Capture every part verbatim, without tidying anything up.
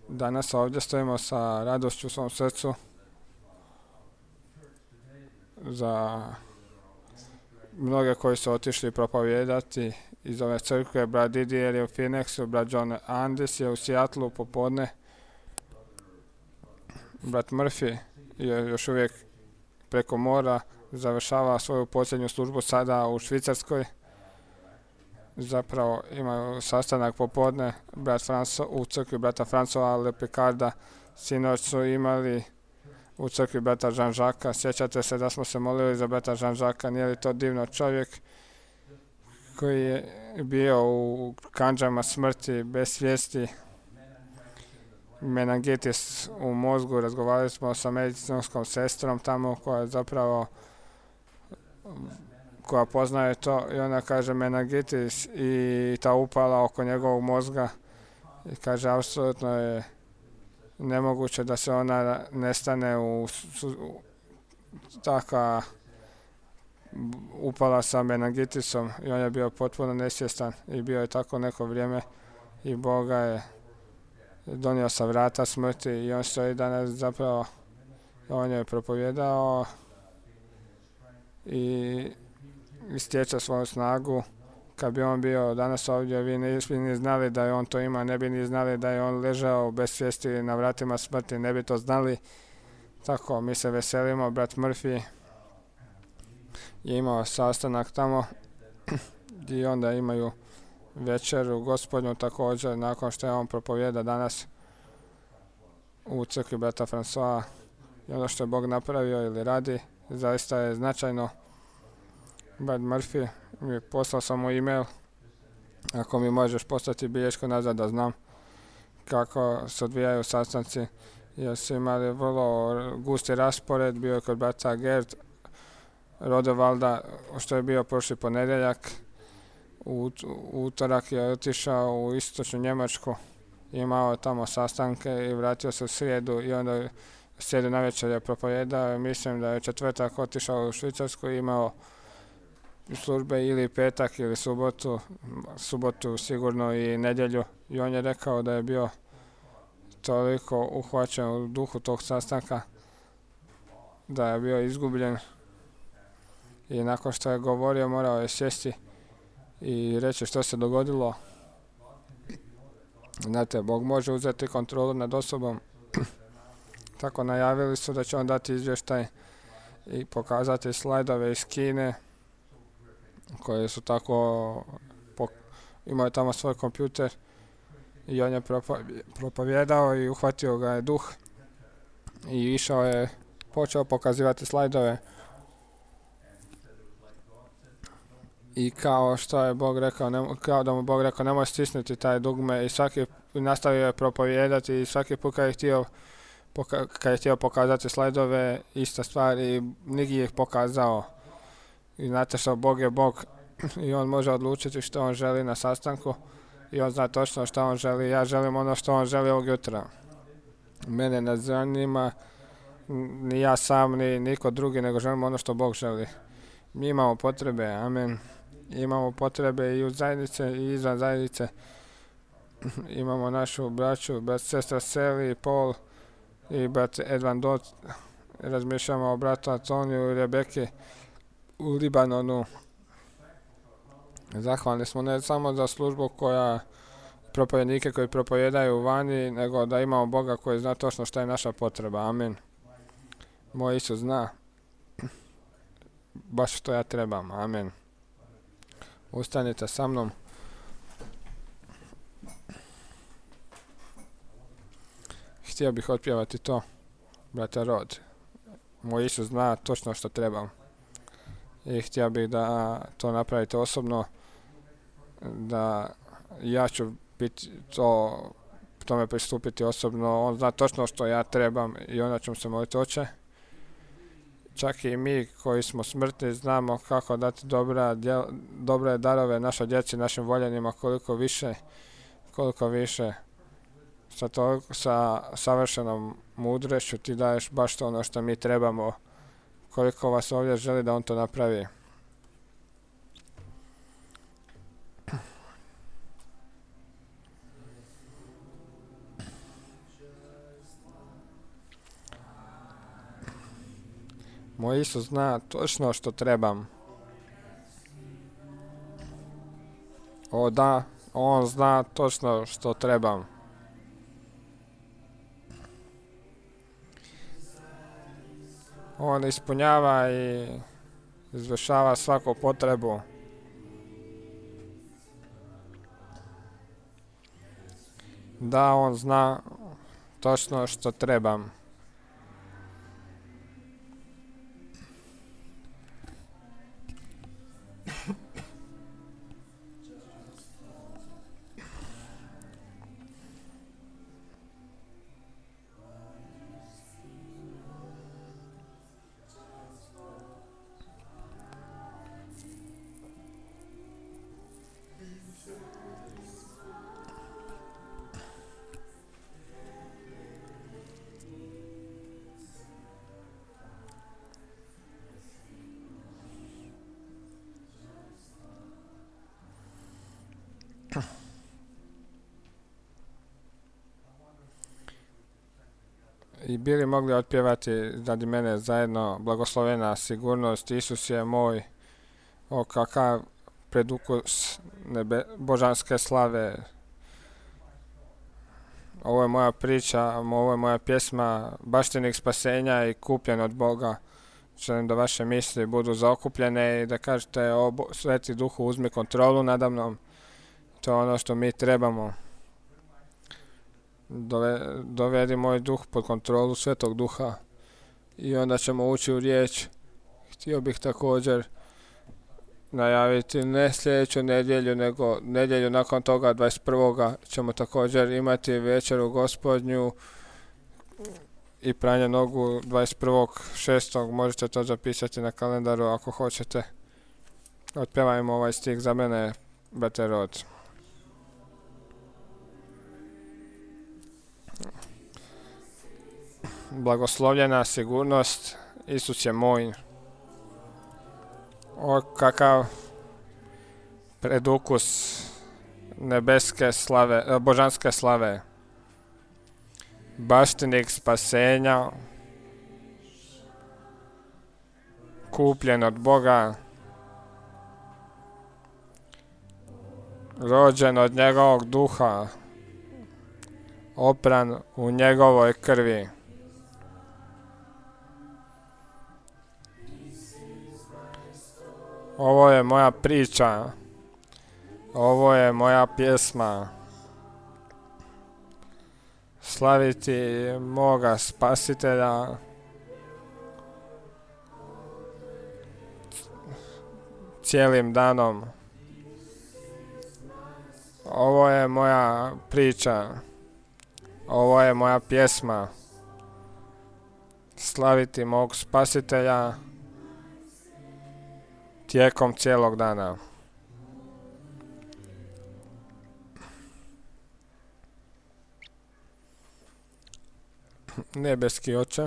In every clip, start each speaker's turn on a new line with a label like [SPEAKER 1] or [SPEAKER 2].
[SPEAKER 1] Danas ovdje stojimo sa radošću u svom srcu za mnoge koji su otišli propovijedati iz ove crkve. Brat Didier je u Phoenixu, brat John Andis je u Seattlu popodne, brat Murphy je još uvijek preko mora, završava svoju posljednju službu sada u Švicarskoj. Zapravo imaju sastanak popodne brat Franco, u crkvi brata Françoisa Le Picarda. Sinoć su imali u crkvi brata Jean-Jacques. Sjećate se da smo se molili za brata Jean-Jacques, nije li to divno, čovjek koji je bio u kandžama smrti, bez svijesti, meningitis u mozgu. Razgovarali smo sa medicinskom sestrom tamo koja je zapravo koja poznaje to i ona kaže meningitis i ta upala oko njegovog mozga i kaže apsolutno je nemoguće da se ona nestane u, u taka upala sa meningitisom i on je bio potpuno nesvjestan i bio je tako neko vrijeme i Bog ga je donio sa vrata smrti i on stoji danas zapravo, on je propovijedao i istječe svoju snagu. Kad bi on bio danas ovdje, vi ne bi ni znali da je on to ima, ne bi ni znali da je on ležao bez svijesti na vratima smrti, ne bi to znali. Tako, mi se veselimo, brat Murphy je imao sastanak tamo i onda imaju večeru gospodnju također nakon što je on propovijeda danas u crkvi brata Françoisa i ono što je Bog napravio ili radi zaista je značajno. Brat Murphy mi poslao sam mu e-mail, ako mi možeš poslati bilješku nazad da znam kako se odvijaju sastanci, jer su imali vrlo gusti raspored. Bio je kod brata Gerd Rodevalda što je bio prošli ponedjeljak, u utorak je otišao u istočnu Njemačku, imao tamo sastanke i vratio se u srijedu i onda u srijedu navečer je propovijedao. Mislim da je četvrtak otišao u Švicarsku i imao službe ili petak ili subotu, subotu sigurno i nedjelju i on je rekao da je bio toliko uhvaćen u duhu tog sastanka da je bio izgubljen i nakon što je govorio morao je sjesti i reći što se dogodilo. Znate, Bog može uzeti kontrolu nad osobom. Tako najavili su da će on dati izvještaj i pokazati slajdove iz Kine koje su tako, imao je tamo svoj kompjuter i on je propovijedao i uhvatio ga je duh i išao je, počeo pokazivati slajdove i kao što je Bog rekao, ne, kao da mu Bog rekao nemoj stisnuti taj dugme i svaki nastavio je propovijedati i svaki put kad je htio, poka, kad je htio pokazati slajdove ista stvar i nigdje ih pokazao. I znate što, Bog je Bog i on može odlučiti što on želi na sastanku i on zna točno što on želi. Ja želim ono što on želi ovog jutra. Mene ne zanima ni ja sam, ni niko drugi, nego želim ono što Bog želi. Mi imamo potrebe, amen. Imamo potrebe i u zajednice i izvan zajednice. Imamo našu braću, brat sestra Seli i Paul i brat Edvan Dot. Razmišljamo o bratu Antoniju i Rebeki u Libanonu. Zahvalni smo ne samo za službu koja propovednike koji propovijedaju vani, nego da imamo Boga koji zna točno šta je naša potreba. Amen. Moj Isus zna baš što ja trebam. Amen. Ustanite sa mnom. Htio bih otpjevati to, brate Rod. Moj Isus zna točno što trebam. I htio bih da to napravite osobno, da ja ću biti to, tome pristupiti osobno. On zna točno što ja trebam i onda ćemo se moliti, Oče. Čak i mi koji smo smrtni znamo kako dati dobra, djel, dobre darove našoj djeci, našim voljenima, koliko više, koliko više. Sa, to, sa savršenom mudrešću ti daješ baš to ono što mi trebamo. Koliko vas ovdje želi da on to napravi. Moj Isus zna točno što trebam. O da, on zna točno što trebam. On ispunjava i izvršava svaku potrebu. Da, on zna točno što trebam. I bili mogli otpjevati radi mene zajedno blagoslovena sigurnost, Isus je moj, o kakav predukus nebe, božanske slave. Ovo je moja priča, ovo je moja pjesma, baštenik spasenja i kupljen od Boga. Želim da vaše misli budu zaokupljene i da kažete o Sveti Duhu uzmi kontrolu nadamnom. To je ono što mi trebamo. Dove, dovedi moj duh pod kontrolu Svetog Duha i onda ćemo ući u riječ. Htio bih također najaviti ne sljedeću nedjelju, nego nedjelju nakon toga dvadeset prvoga ćemo također imati večeru Gospodnju i pranje nogu dvadeset prvog šestog Možete to zapisati na kalendaru ako hoćete. Otpjevajmo ovaj stih za mene, brate Rod. Blagoslovljena sigurnost, Isus je moj. O kakav predukus nebeske slave, božanske slave. Baštenik spasenja, kupljen od Boga, rođen od njegovog duha, opran u njegovoj krvi. Ovo je moja priča, ovo je moja pjesma. Slaviti moga Spasitelja, cijelim danom. Ovo je moja priča, ovo je moja pjesma. Slaviti mog Spasitelja tijekom cijelog dana. Nebeski Oče,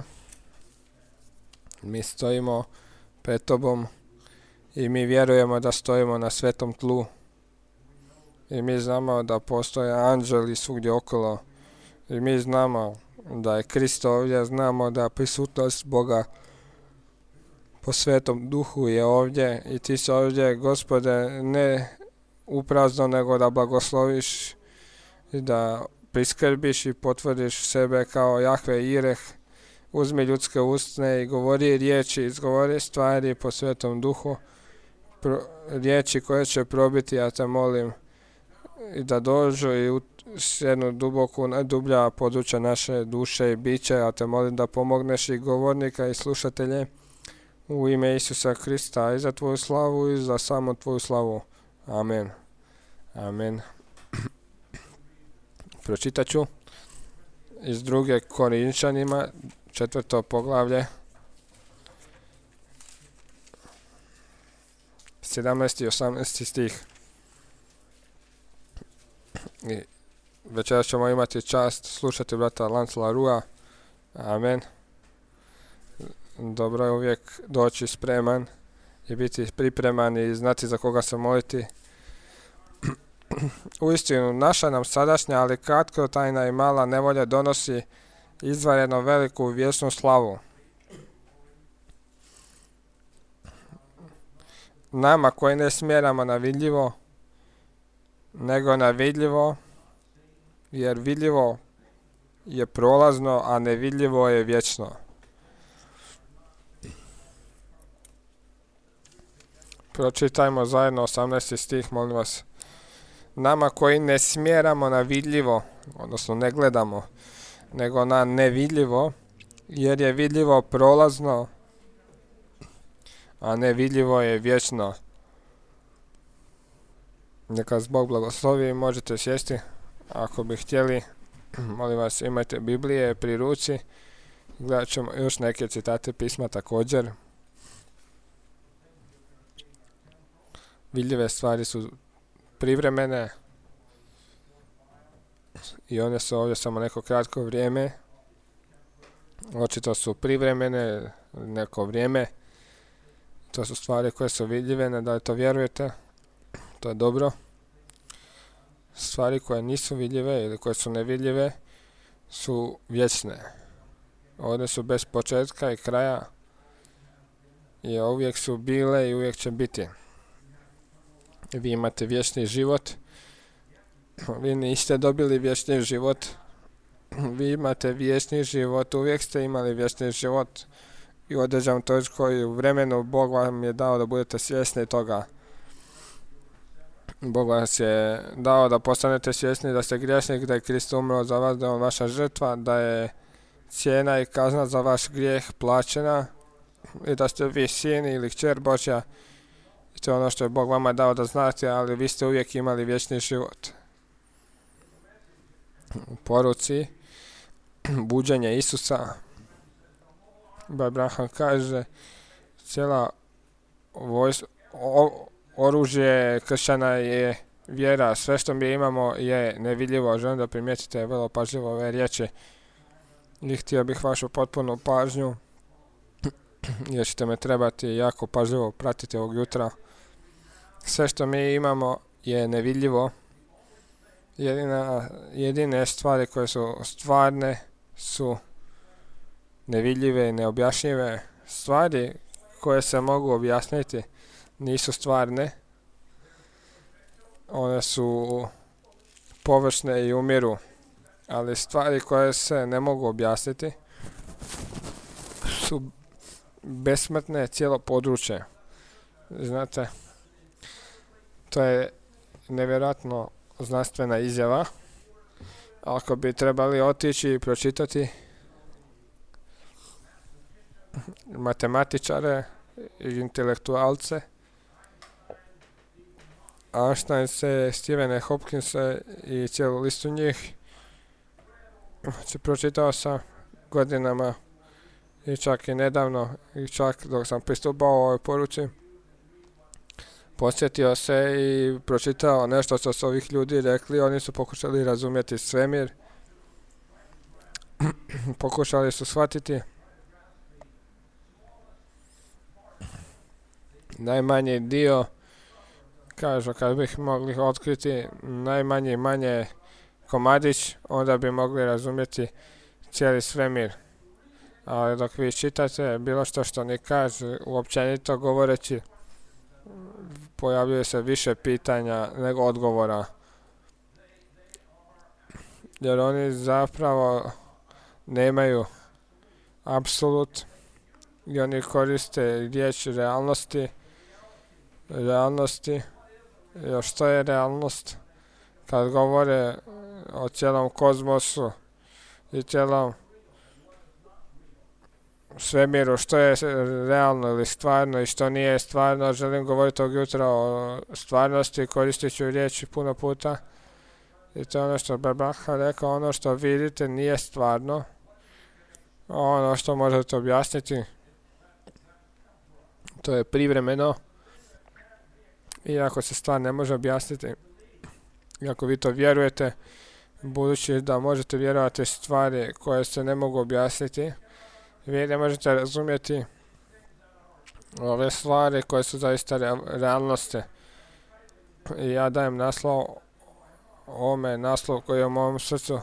[SPEAKER 1] mi stojimo pred Tobom i mi vjerujemo da stojimo na svetom tlu. I mi znamo da postoje anđeli svugdje okolo. I mi znamo da je Krist ovdje, znamo da prisutnost Boga po Svetom Duhu je ovdje i Ti si ovdje, Gospode, ne uprazno, nego da blagosloviš i da priskrbiš i potvrdiš sebe kao Jahve Ireh. Uzmi ljudske ustne i govori riječi, izgovori stvari po Svetom Duhu, pro, riječi koje će probiti, ja te molim, i da dođu i u jednu duboku, najdublja područja naše duše i biće, ja te molim da pomogneš i govornika i slušatelje u ime Isusa Krista i za Tvoju slavu i za samo Tvoju slavu. Amen. Amen. Pročitat ću iz druge Korinčanima, četvrto poglavlje, sedamnaesti i osamnaesti stih. I večeras ćemo imati čast slušati brata Lancela Rua. Amen. Dobro je uvijek doći spreman i biti pripreman i znati za koga se moliti. Uistinu, naša nam sadašnja, ali kratkotrajna i mala nevolja donosi izvanredno veliku vječnu slavu. nama koji ne smjeramo na vidljivo, nego na vidljivo, jer vidljivo je prolazno, a nevidljivo je vječno. Pročitajmo zajedno osamnaesti stih, molim vas. Nama koji ne smjeramo na vidljivo, odnosno ne gledamo, nego na nevidljivo, jer je vidljivo prolazno, a nevidljivo je vječno. Neka vas Bog blagoslovi, možete sjesti ako bi htjeli. Molim vas, imajte Biblije pri ruci. Gledat ćemo još neke citate pisma također. Vidljive stvari su privremene i one su ovdje samo neko kratko vrijeme. Očito su privremene neko vrijeme. To su stvari koje su vidljive, ne da li to vjerujete. To je dobro. Stvari koje nisu vidljive ili koje su nevidljive su vječne. One su bez početka i kraja i uvijek su bile i uvijek će biti. Vi imate vječni život. Vi niste dobili vječni život. Vi imate vječni život. Uvijek ste imali vječni život. I u određenom točku i u vremenu Bog vam je dao da budete svjesni toga. Bog vas je dao da postanete svjesni da ste griješnik, da je Krist umro za vas, da je on vaša žrtva, da je cijena i kazna za vaš grijeh plaćena i da ste vi sin ili kćer Božja. I to je ono što je Bog vama dao da znate, ali vi ste uvijek imali vječni život. U poruci buđenje Isusa Abraham kaže cijela vojs, o, oružje kršćana je vjera. Sve što mi imamo je nevidljivo. Želim da primijetite vrlo pažljivo ove riječi i htio bih vašu potpunu pažnju jer ćete me trebati jako pažljivo pratiti ovog jutra. Sve što mi imamo je nevidljivo. Jedina, jedine stvari koje su stvarne su nevidljive i neobjašnjive. Stvari koje se mogu objasniti nisu stvarne. One su površne i umiru. Ali stvari koje se ne mogu objasniti su besmrtne, cijelo područje. Znate, to je nevjerojatno znanstvena izjava. Ako bi trebali otići i pročitati matematičare i intelektualce, Einsteinse, Stephena Hopkinsa i cijelu listu njih, znači pročitao sam godinama i čak i nedavno i čak dok sam pristupao ovoj poruci, posjetio se i pročitao nešto što su ovih ljudi rekli. Oni su pokušali razumjeti svemir, pokušali su shvatiti najmanji dio, kažu kad bih mogli otkriti najmanji manje komadić, onda bi mogli razumjeti cijeli svemir. Ali dok vi čitate bilo što što oni kažu, uopćenito govoreći, pojavljuje se više pitanja nego odgovora. Jer oni zapravo nemaju apsolut i oni koriste riječ realnosti. Realnosti. Još što je realnost? Kad govore o cijelom kozmosu i cijelom svemiru, što je realno ili stvarno i što nije stvarno, želim govoriti ovog jutra o stvarnosti, koristit ću riječi puno puta. I to je ono što Bebraha rekao, ono što vidite nije stvarno, ono što možete objasniti, to je privremeno. Iako se stvar ne može objasniti, iako vi to vjerujete, budući da možete vjerovati stvari koje se ne mogu objasniti, vi ne možete razumjeti ove stvari koje su zaista realnosti. I ja dajem naslov ovome, naslov koji je u mom srcu,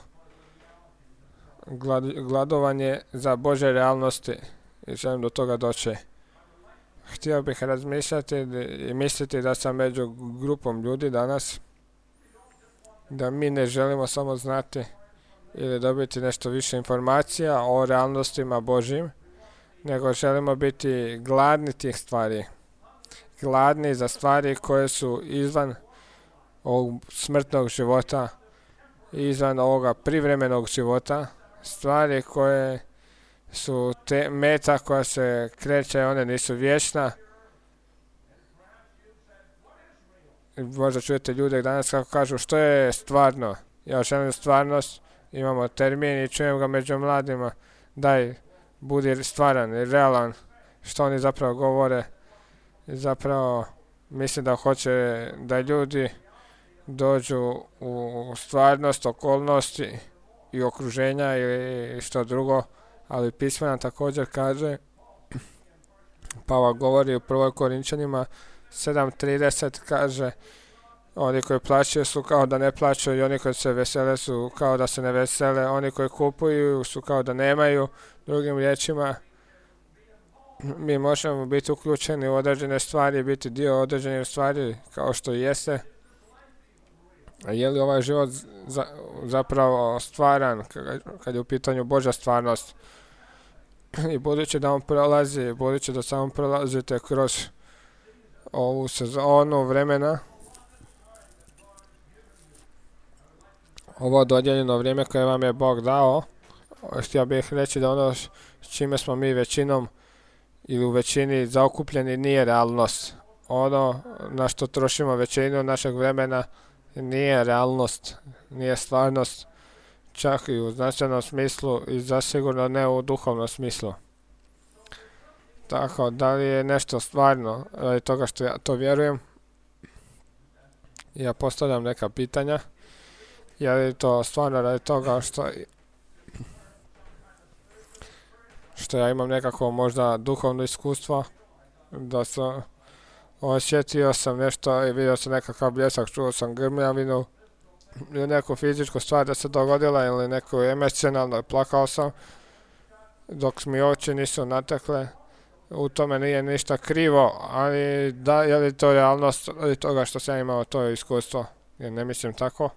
[SPEAKER 1] glad, gladovanje za Božje realnosti, i želim do toga doći. htio bih razmišljati i misliti da sam među grupom ljudi danas, da mi ne želimo samo znati ili dobiti nešto više informacija o realnostima Božjim, nego želimo biti gladni tih stvari. Gladni za stvari koje su izvan ovog smrtnog života, izvan ovoga privremenog života, stvari koje su te meta koja se kreće, one nisu vječna. Možda čujete ljude danas kako kažu što je stvarno. Ja želim stvarnost, imamo termin i čujem ga među mladima. Daj, budi stvaran i realan. Što oni zapravo govore. Zapravo mislim da hoće da ljudi dođu u stvarnost, okolnosti i okruženja ili što drugo, ali pismo nam također kaže, Pavao govori u prvoj Korinčanima sedam trideset, kaže, oni koji plaćaju su kao da ne plaćaju i oni koji se vesele su kao da se ne vesele, oni koji kupuju su kao da nemaju. Drugim riječima, mi možemo biti uključeni u određene stvari, biti dio određenih stvari kao što jeste. A je li ovaj život za, zapravo stvaran kad je u pitanju Božja stvarnost? I budući da on prolazi, budući da samo prolazite kroz ovu sezonu vremena, ovo dodijeljeno vrijeme koje vam je Bog dao, htio bih reći da ono s čime smo mi većinom ili u većini zaokupljeni nije realnost. Ono na što trošimo većinu našeg vremena nije realnost, nije stvarnost, čak i u znanstvenom smislu i zasigurno ne u duhovnom smislu. Tako, da li je nešto stvarno radi toga što ja to vjerujem? Ja postavljam neka pitanja. Je li to stvarno radi toga što što ja imam nekako možda duhovno iskustvo, da sam osjetio sam nešto i vidio sam nekakav bljesak, čuo sam grmljavinu ili neku fizičku stvar da se dogodila ili neku emocionalno, plakao sam dok mi oči nisu natekle. U tome nije ništa krivo, ali da, je li to realnost radi toga što sam imao to iskustvo? Jer ne mislim tako.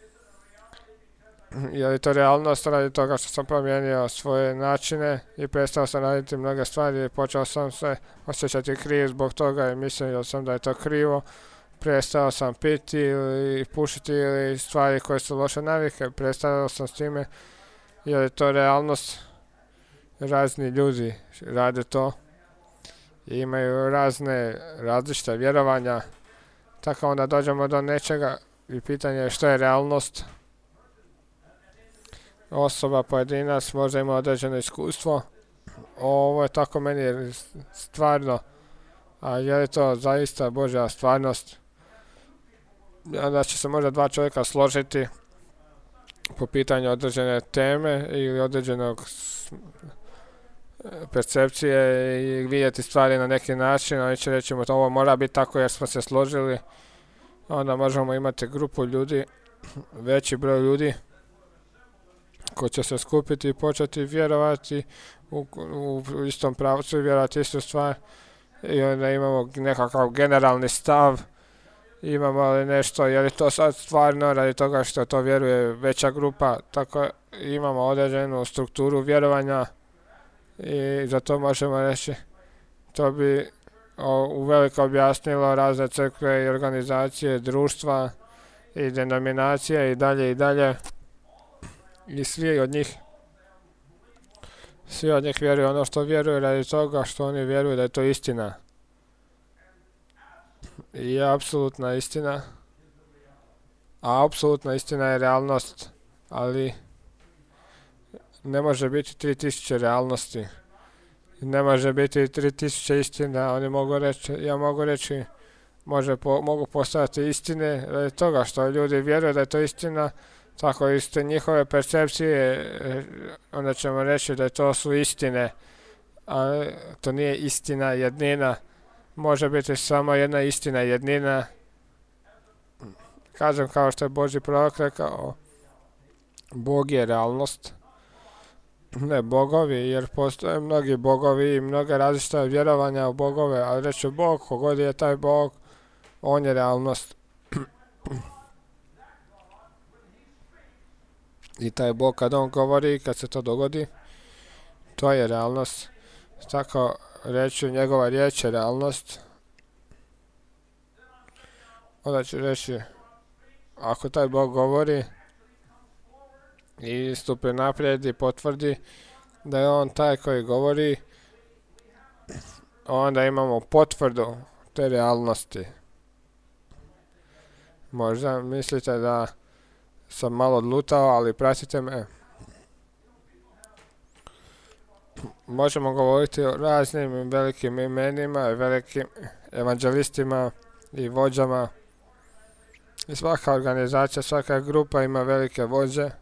[SPEAKER 1] Je li to realnost radi toga što sam promijenio svoje načine i prestao sam raditi mnoge stvari i počeo sam se osjećati kriv zbog toga i mislio sam da je to krivo. Prestao sam piti ili pušiti ili stvari koje su loše navike. Prestao sam s time. Je li to realnost? Razni ljudi rade to. I imaju razne različite vjerovanja. Tako onda dođemo do nečega i pitanje je što je realnost. Osoba, pojedinac možda ima određeno iskustvo. Ovo je tako meni stvarno. A je li to zaista Božja stvarnost? Onda će se možda dva čovjeka složiti po pitanju određene teme ili određenog percepcije i vidjeti stvari na neki način. Oni će reći ovo mora biti tako jer smo se složili. Onda možemo imati grupu ljudi, veći broj ljudi koji će se skupiti i početi vjerovati u, u istom pravcu i vjerovati istu stvar. I onda imamo nekakav generalni stav, imamo li nešto, je li to sad stvarno radi toga što to vjeruje veća grupa, tako imamo određenu strukturu vjerovanja i za to možemo reći. To bi o, uveliko objasnilo razne crkve i organizacije, društva i denominacije i dalje i dalje. I svi od njih svi od njih vjeruju ono što vjeruju radi toga što oni vjeruju da je to istina. I je apsolutna istina. A apsolutna istina je realnost. Ali ne može biti tri tisuće realnosti. Ne može biti tri tisuće istina. Oni mogu reći, ja mogu reći, može po, mogu postojati istine radi toga što ljudi vjeruju da je to istina. Tako isto njihove percepcije, onda ćemo reći da to su istine, a to nije istina, jednina. Može biti samo jedna istina, jednina. Kažem kao što je Božji prorok rekao, Bog je realnost. ne bogovi, jer postoje mnogi bogovi i mnoge različite vjerovanja u bogove, ali reći Bog, kogod je taj Bog, on je realnost. I taj Bog kad on govori, kad se to dogodi, to je realnost. Tako reći, njegova riječ je realnost. Onda ću reći, ako taj Bog govori i stupi naprijed i potvrdi da je on taj koji govori, onda imamo potvrdu te realnosti. Možda mislite da sam malo odlutao, ali pratite me. Možemo govoriti o raznim velikim imenima, velikim evanđelistima i vođama. I svaka organizacija, svaka grupa ima velike vođe.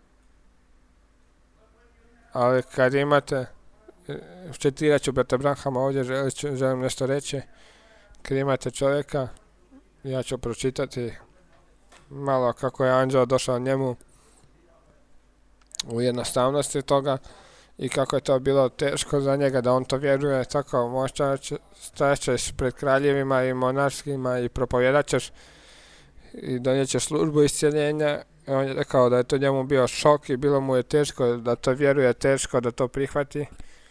[SPEAKER 1] Ali kad imate, citirat ću brata Branhama ovdje, želim nešto reći. Kad imate čovjeka, ja ću pročitati malo kako je anđeo došao njemu u jednostavnosti toga i kako je to bilo teško za njega da on to vjeruje. Tako možda staćeš pred kraljevima i monarskima i propovjedat ćeš i donijet ćeš službu iscjeljenja. I on je rekao da je to njemu bio šok i bilo mu je teško da to vjeruje, teško da to prihvati.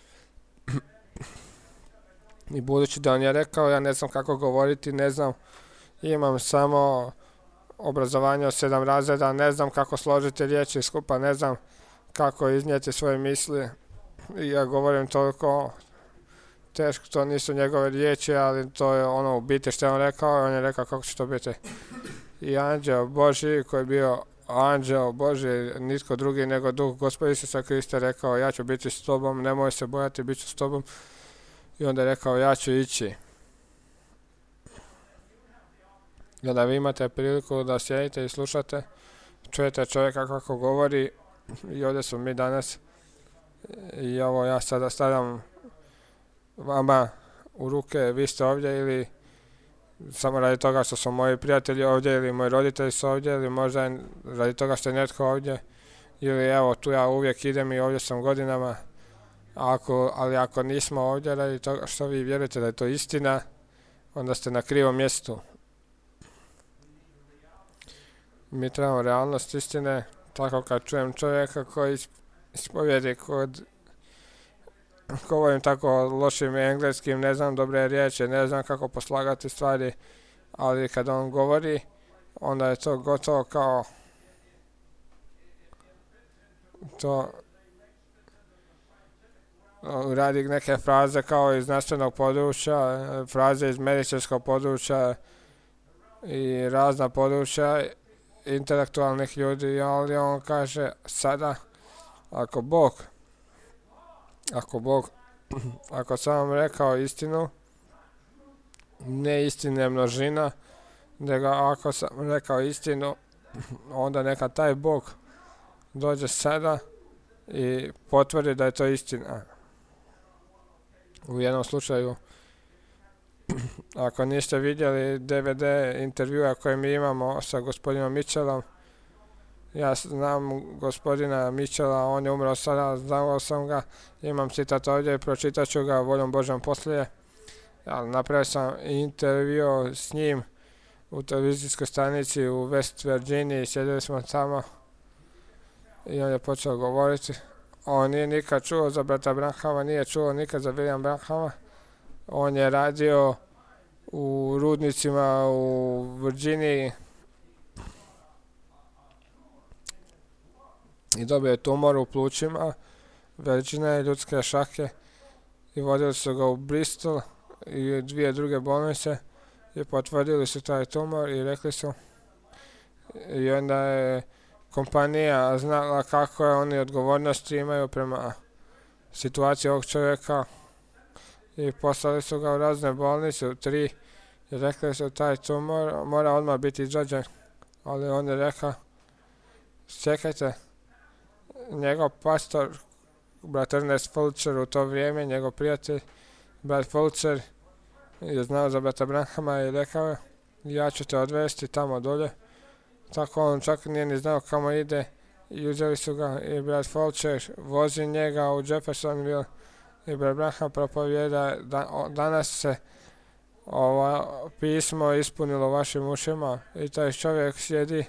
[SPEAKER 1] I budući da on je rekao, ja ne znam kako govoriti, ne znam, imam samo obrazovanje od sedam razreda, ne znam kako složiti riječi skupa, ne znam kako iznijeti svoje misli. I ja govorim toliko teško, to nisu njegove riječi, ali to je ono u biti što je on rekao, on je rekao kako će to biti. I anđeo Božji koji je bio anđeo Božji, nitko drugi nego Duh Gospod Isusa Krista rekao, ja ću biti s tobom, nemoj se bojati, bit ću s tobom. I onda je rekao, ja ću ići. I onda vi imate priliku da sjedite i slušate, čujete čovjeka kako govori. I ovdje smo mi danas. I ovo ja sada stavljam vama u ruke, vi ste ovdje ili samo radi toga što su moji prijatelji ovdje ili moji roditelji su ovdje ili možda radi toga što je netko ovdje ili evo tu ja uvijek idem i ovdje sam godinama. Ako, ali ako nismo ovdje radi toga što vi vjerujete da je to istina, onda ste na krivom mjestu. Mi trebamo realnost istine, tako kad čujem čovjeka koji ispovjedi kod govorim tako lošim engleskim, ne znam dobre riječi, ne znam kako poslagati stvari, ali kad on govori, onda je to gotovo kao to radi neke fraze kao iz znanstvenog područja, fraze iz medicinskog područja i razna područja intelektualnih ljudi, ali on kaže sada, ako Bog Ako Bog, ako sam vam rekao istinu, ne istina je množina, nego ako sam rekao istinu, onda neka taj Bog dođe sada i potvrdi da je to istina. U jednom slučaju, ako niste vidjeli D V D intervjua koje mi imamo sa gospodinom Mitchellom, ja znam gospodina Mitchella, on je umro sada, znao sam ga, imam citat ovdje i pročitat ću ga voljom Božjom poslije. Ja, napravio sam intervju s njim u televizijskoj stanici u West Virginiji, sjedili smo tamo i on je počeo govoriti. On nije nikad čuo za brata Branhama, nije čuo nikad za William Branhama. On je radio u rudnicima u Virginiji i dobio je tumor u plućima, veličine ljudske šake i vodili su ga u Bristol i dvije druge bolnice i potvrdili su taj tumor i rekli su i onda je kompanija znala kako je oni odgovornosti imaju prema situaciji ovog čovjeka i poslali su ga u razne bolnice, u tri, i rekli su taj tumor mora odmah biti izrađen, ali on je rekao čekajte, njegov pastor, brat Ernest Fulcher u to vrijeme, njegov prijatelj, brat Fulcher je znao za brata Branhama i rekao je ja ću te odvesti tamo dolje. Tako on čak nije ni znao kamo ide i uzeli su ga i brat Fulcher vozi njega u Jeffersonville i brat Branham propovijeda da, o, danas se ovo pismo ispunilo vašim ušima i taj čovjek sjedi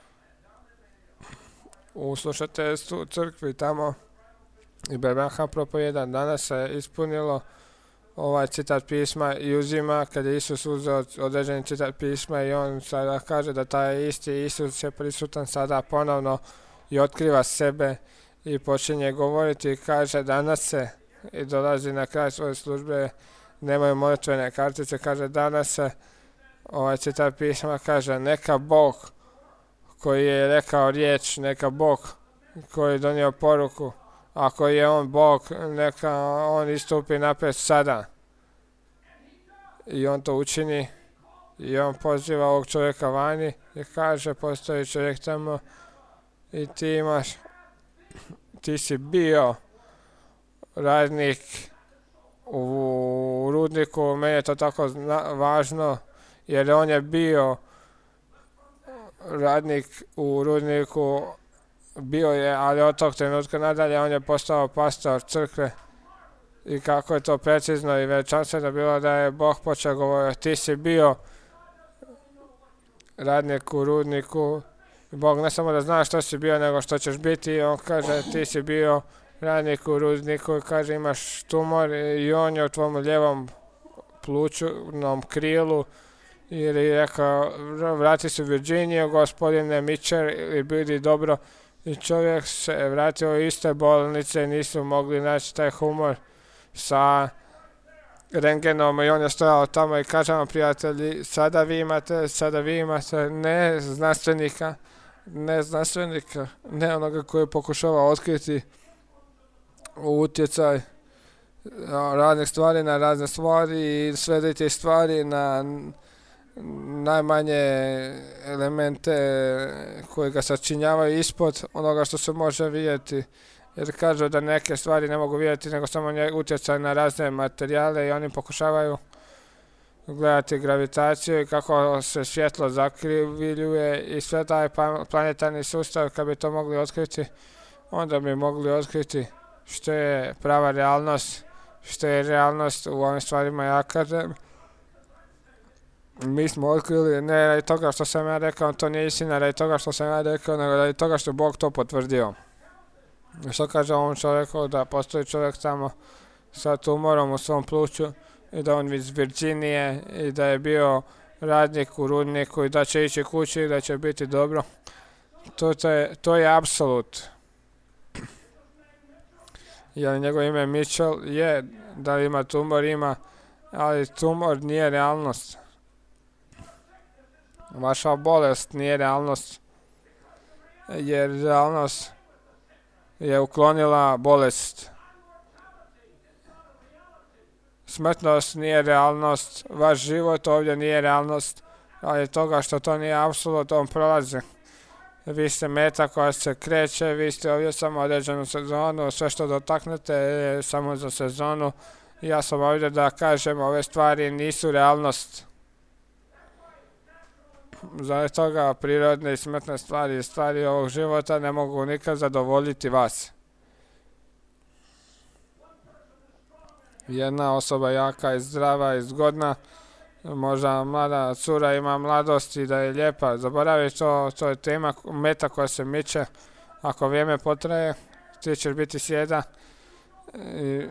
[SPEAKER 1] u slušateljstvu crkvi tamo i brat Branham propovijeda danas se ispunilo ovaj citat pisma i uzima kad je Isus uzeo određeni citat pisma i on sada kaže da taj isti Isus je prisutan sada ponovno i otkriva sebe i počinje govoriti i kaže danas se i dolazi na kraj svoje službe, nemaju molitvene kartice, kaže danas se ovaj citat pisma kaže neka Bog koji je rekao riječ, neka Bog koji je donio poruku, ako je on Bog, neka on istupi naprijed sada. I on to učini i on poziva ovog čovjeka vani i kaže postoji čovjek tamo i ti imaš, ti si bio radnik u rudniku, meni je to tako zna, važno jer on je bio radnik u rudniku, bio je, ali od tog trenutka nadalje on je postao pastor crkve i kako je to precizno i veličanstveno bilo da je Bog počeo govoriti, ti si bio radnik u rudniku, Bog ne samo da zna što si bio, nego što ćeš biti, on kaže ti si bio radnik u rudniku, kaže imaš tumor i on je u tvom lijevom plućnom krilu i rekao vrati se u Virginiju, gospodine Mitchell i budi dobro. I čovjek se vratio u iste bolnice, nisu mogli naći taj humor sa rengenom i on je stojao tamo i kaže vam prijatelji, sada vi imate, sada vi imate ne znanstvenika, ne znanstvenika, ne onoga koji pokušava otkriti utjecaj raznih stvari na razne stvari i svediti stvari na najmanje elemente koje ga sačinjavaju ispod onoga što se može vidjeti, jer kažu da neke stvari ne mogu vidjeti nego samo utjecaj na razne materijale i oni pokušavaju gledati gravitaciju i kako se svjetlo zakriviljuje i sve taj planetarni sustav. Kad bi to mogli otkriti, onda bi mogli otkriti što je prava realnost, što je realnost u ovim stvarima ja kažem. Mi smo otkrili ne radi toga što sam ja rekao, to nije istina radi toga što sam ja rekao, nego radi toga što Bog to potvrdio. Što kaže ovom čovjeku da postoji čovjek tamo sa tumorom u svom pluću i da on iz Virginije i da je bio radnik u rudniku i da će ići kući i da će biti dobro. To, to je, to je apsolut. Jer njegovo ime Mitchell je, da li ima tumor, ima, ali tumor nije realnost. Vaša bolest nije realnost, jer realnost je uklonila bolest. Smrtnost nije realnost, vaš život ovdje nije realnost, ali toga što to nije apsolut, on prolazi. Vi ste meta koja se kreće, vi ste ovdje samo određenu sezonu, sve što dotaknete je samo za sezonu. Ja sam ovdje da kažem, ove stvari nisu realnost. Zbog toga prirodne i smrtne stvari i stvari ovog života ne mogu nikad zadovoljiti vas. Jedna osoba jaka i zdrava i zgodna, možda mlada cura ima mladost i da je lijepa, zaboravi to, to je tema meta koja se miče. Ako vrijeme potraje, ti ćeš biti sjeda i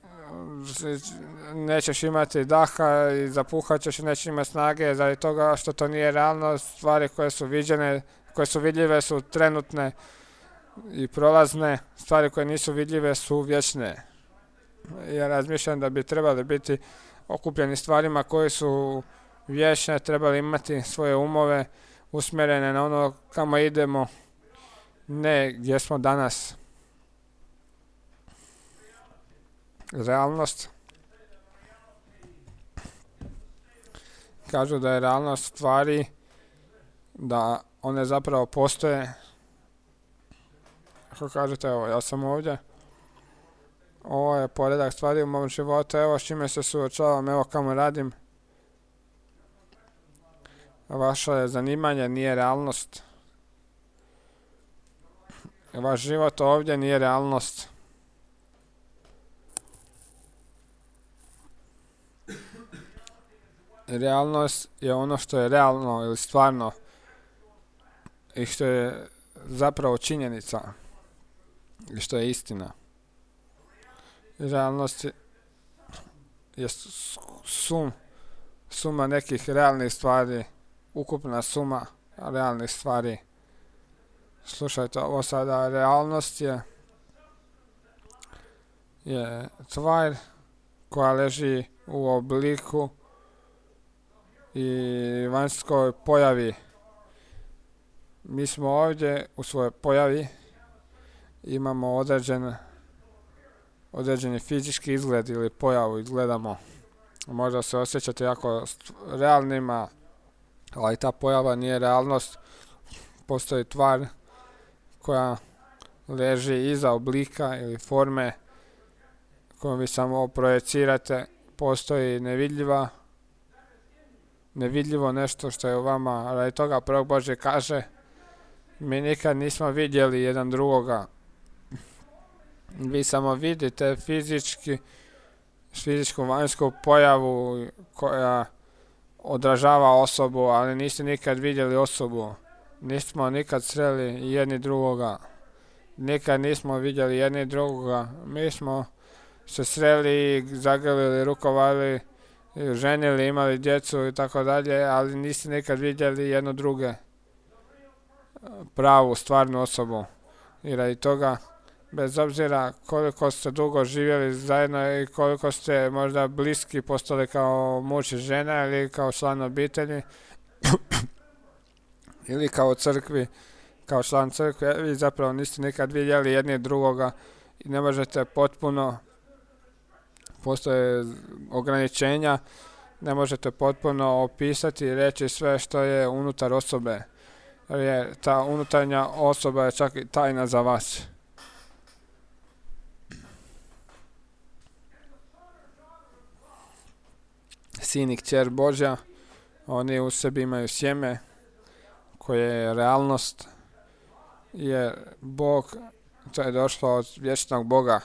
[SPEAKER 1] nećeš imati daha i zapuhat ćeš i nećeš imati snage zbog toga što to nije realnost. Stvari koje su viđene, koje su vidljive su trenutne i prolazne, stvari koje nisu vidljive su vječne. Ja razmišljam da bi trebali biti okupljeni stvarima koje su vječne, trebali imati svoje umove usmjerene na ono kamo idemo, ne gdje smo danas. Realnost. Kažu da je realnost stvari, da one zapravo postoje. Ako kažete, evo, ja sam ovdje, ovo je poredak stvari u mom životu, evo s čime se suočavam, evo kamo radim. Vaše zanimanje nije realnost. Vaš život ovdje nije realnost. Realnost je ono što je realno ili stvarno i što je zapravo činjenica i što je istina. Realnost je, je sum, suma nekih realnih stvari, ukupna suma realnih stvari. Slušajte, ovo sada realnost je, je tvar koja leži u obliku i vanjskoj pojavi. Mi smo ovdje u svojoj pojavi, imamo određen, određeni fizički izgled ili pojavu izgledamo. Možda se osjećate jako realnima, ali ta pojava nije realnost. Postoji tvar koja leži iza oblika ili forme koju vi samo projecirate. Postoji nevidljiva, nevidljivo nešto što je u vama. Radi toga Prorok Božji kaže, mi nikad nismo vidjeli jedan drugoga. Vi samo vidite fizički, fizičku vanjsku pojavu koja odražava osobu, ali niste nikad vidjeli osobu. Nismo nikad sreli jedni drugoga. Nikad nismo vidjeli jedni drugoga. Mi smo se sreli, zagrlili, rukovali, ženili, imali djecu i tako dalje, ali niste nikad vidjeli jedno druge. Pravu, stvarnu osobu. I radi toga, bez obzira koliko ste dugo živjeli zajedno i koliko ste možda bliski postali kao muž i žena ili kao član obitelji ili kao crkvi, kao član crkve, vi zapravo niste nikad vidjeli jedni drugoga i ne možete potpuno, postoje ograničenja, ne možete potpuno opisati i reći sve što je unutar osobe. Jer ta unutarnja osoba je čak i tajna za vas. Sin i kćer Božja, oni u sebi imaju sjeme koje je realnost, jer Bog, to je došlo od vječnog Boga.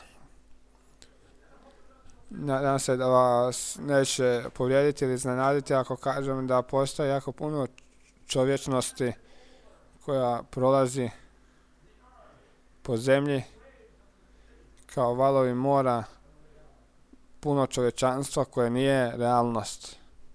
[SPEAKER 1] Nadam se da vas neće povrijediti ili iznenaditi ako kažem da postoji jako puno čovječnosti koja prolazi po zemlji kao valovi mora, puno čovječanstva koje nije realnost.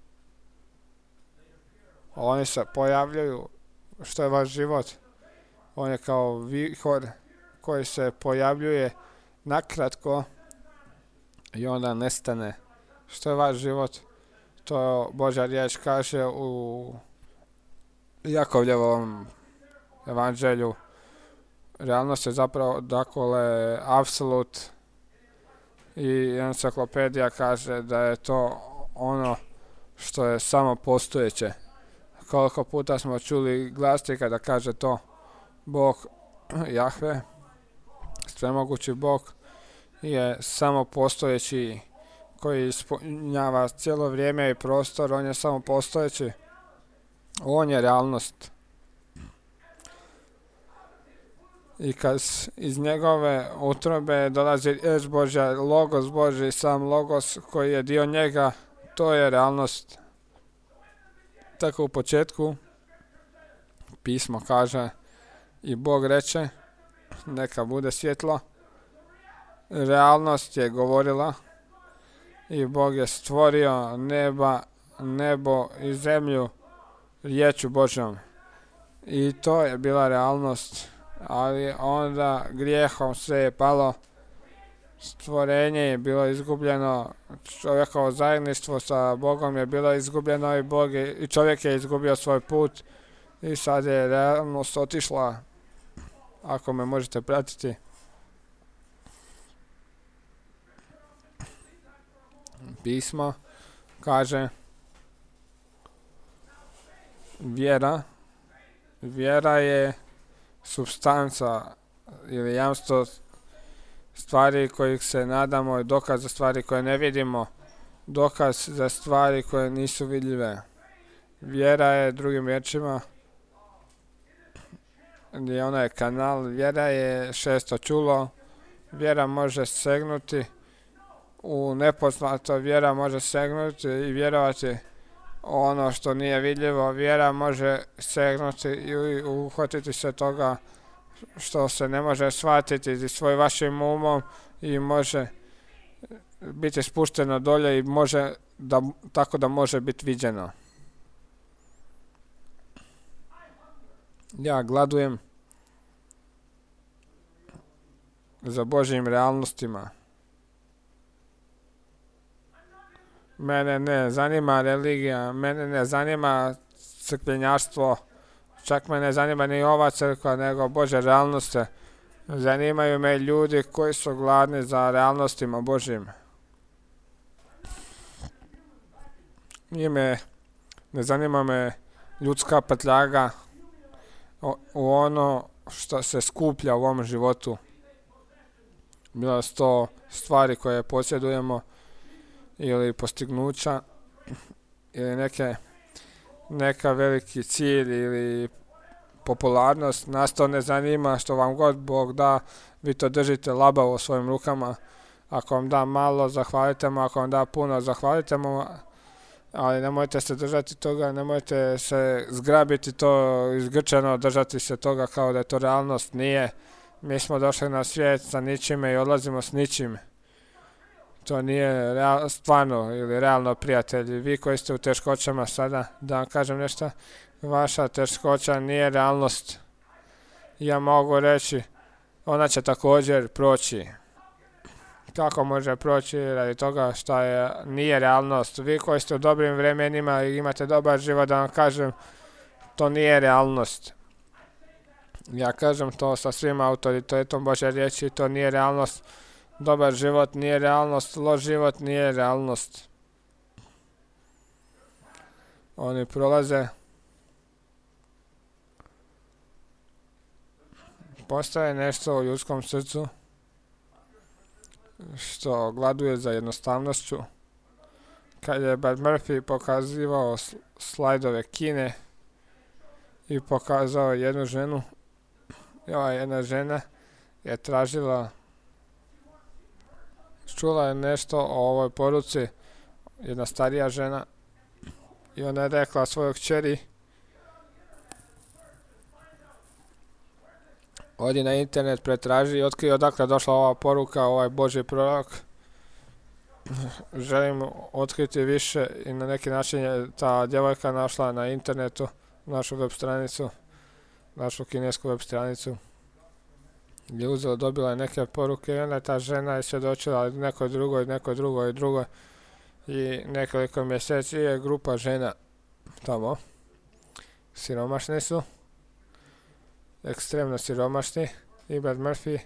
[SPEAKER 1] Oni se pojavljaju, što je vaš život? On je kao vihor koji se pojavljuje nakratko i onda nestane. Što je vaš život? To Božja riječ kaže u Jakovljevom evanđelju. Realnost je zapravo dakle apsolut i enciklopedija kaže da je to ono što je samo postojeće. Koliko puta smo čuli glasnika da kaže to Bog Jahve, svemogući Bog, je samo postojeći koji ispunjava cijelo vrijeme i prostor, on je samo postojeći. On je realnost. I kad iz njegove utrobe dolazi riječ Božja, Logos Božji, sam Logos koji je dio njega, to je realnost. Tako u početku pismo kaže i Bog reče neka bude svjetlo. Realnost je govorila i Bog je stvorio neba, nebo i zemlju riječju Božjom. I to je bila realnost. Ali onda grijehom sve je palo, stvorenje je bilo izgubljeno, čovjekovo zajedništvo sa Bogom je bilo izgubljeno i, Bog je, i čovjek je izgubio svoj put i sad je realnost otišla, ako me možete pratiti. Pismo kaže vjera, vjera je supstanca ili jamstvo stvari kojih se nadamo i dokaz za stvari koje ne vidimo, dokaz za stvari koje nisu vidljive. Vjera je, drugim riječima, gdje onaj kanal vjera je šesto čulo, vjera može segnuti u nepoznato, vjera može segnuti i vjerovati ono što nije vidljivo, vjera može segnuti i uhvatiti se toga što se ne može shvatiti svojim vašim umom i može biti spušteno dolje i može da, tako da može biti viđeno. Ja gladujem za Božjim realnostima. Mene ne zanima religija, mene ne zanima crkvenjarstvo, čak me ne zanima ni ova crkva, nego Božje realnosti. Zanimaju me ljudi koji su gladni za realnostima Božjim. Ime, ne zanima me ljudska prtljaga u ono što se skuplja u ovom životu. Bilo su to stvari koje posjedujemo ili postignuća ili neke, neka veliki cilj ili popularnost. Nas to ne zanima, što vam god Bog da, vi to držite labavo u svojim rukama. Ako vam da malo, zahvalite mu, ako vam da puno, zahvalite mu, ali nemojte se držati toga, nemojte se zgrabiti to izgrčeno, držati se toga kao da je to realnost. Nije. Mi smo došli na svijet sa ničime i odlazimo s ničim. To nije real, stvarno ili realno, prijatelji. Vi koji ste u teškoćama sada, da vam kažem nešto, vaša teškoća nije realnost. Ja mogu reći, ona će također proći. Kako može proći? Radi toga što je, nije realnost. Vi koji ste u dobrim vremenima i imate dobar život, da vam kažem, to nije realnost. Ja kažem to sa svim autoritetom Božje riječi, to nije realnost. Dobar život nije realnost, loš život nije realnost. Oni prolaze. Postoje nešto u ljudskom srcu što gladuje za jednostavnošću. Kad je Bud Murphy pokazivao slajdove Kine i pokazao jednu ženu, i ova jedna žena je tražila, čula je nešto o ovoj poruci, jedna starija žena, i ona je rekla svojoj kćeri, odi na internet, pretraži i otkrij odakle došla ova poruka, ovaj Božji prorok. Želim otkriti više i na neki način je ta djevojka našla na internetu našu web stranicu, našu kinesku web stranicu. Je uzela, dobila je neke poruke i onda je ta žena je svjedočila nekoj drugoj, nekoj drugoj, drugoj. I nekoliko mjeseci je grupa žena tamo. Siromašni su. Ekstremno siromašni. I Bud Murphy.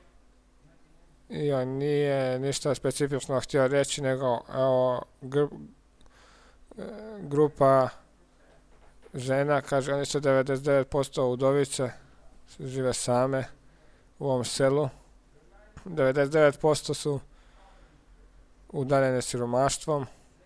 [SPEAKER 1] I on nije ništa specifično htio reći, nego evo, gr grupa žena, kaže, oni su devedeset devet posto udovice, žive same u ovom selu. devedeset devet posto su udaljene siromaštvom.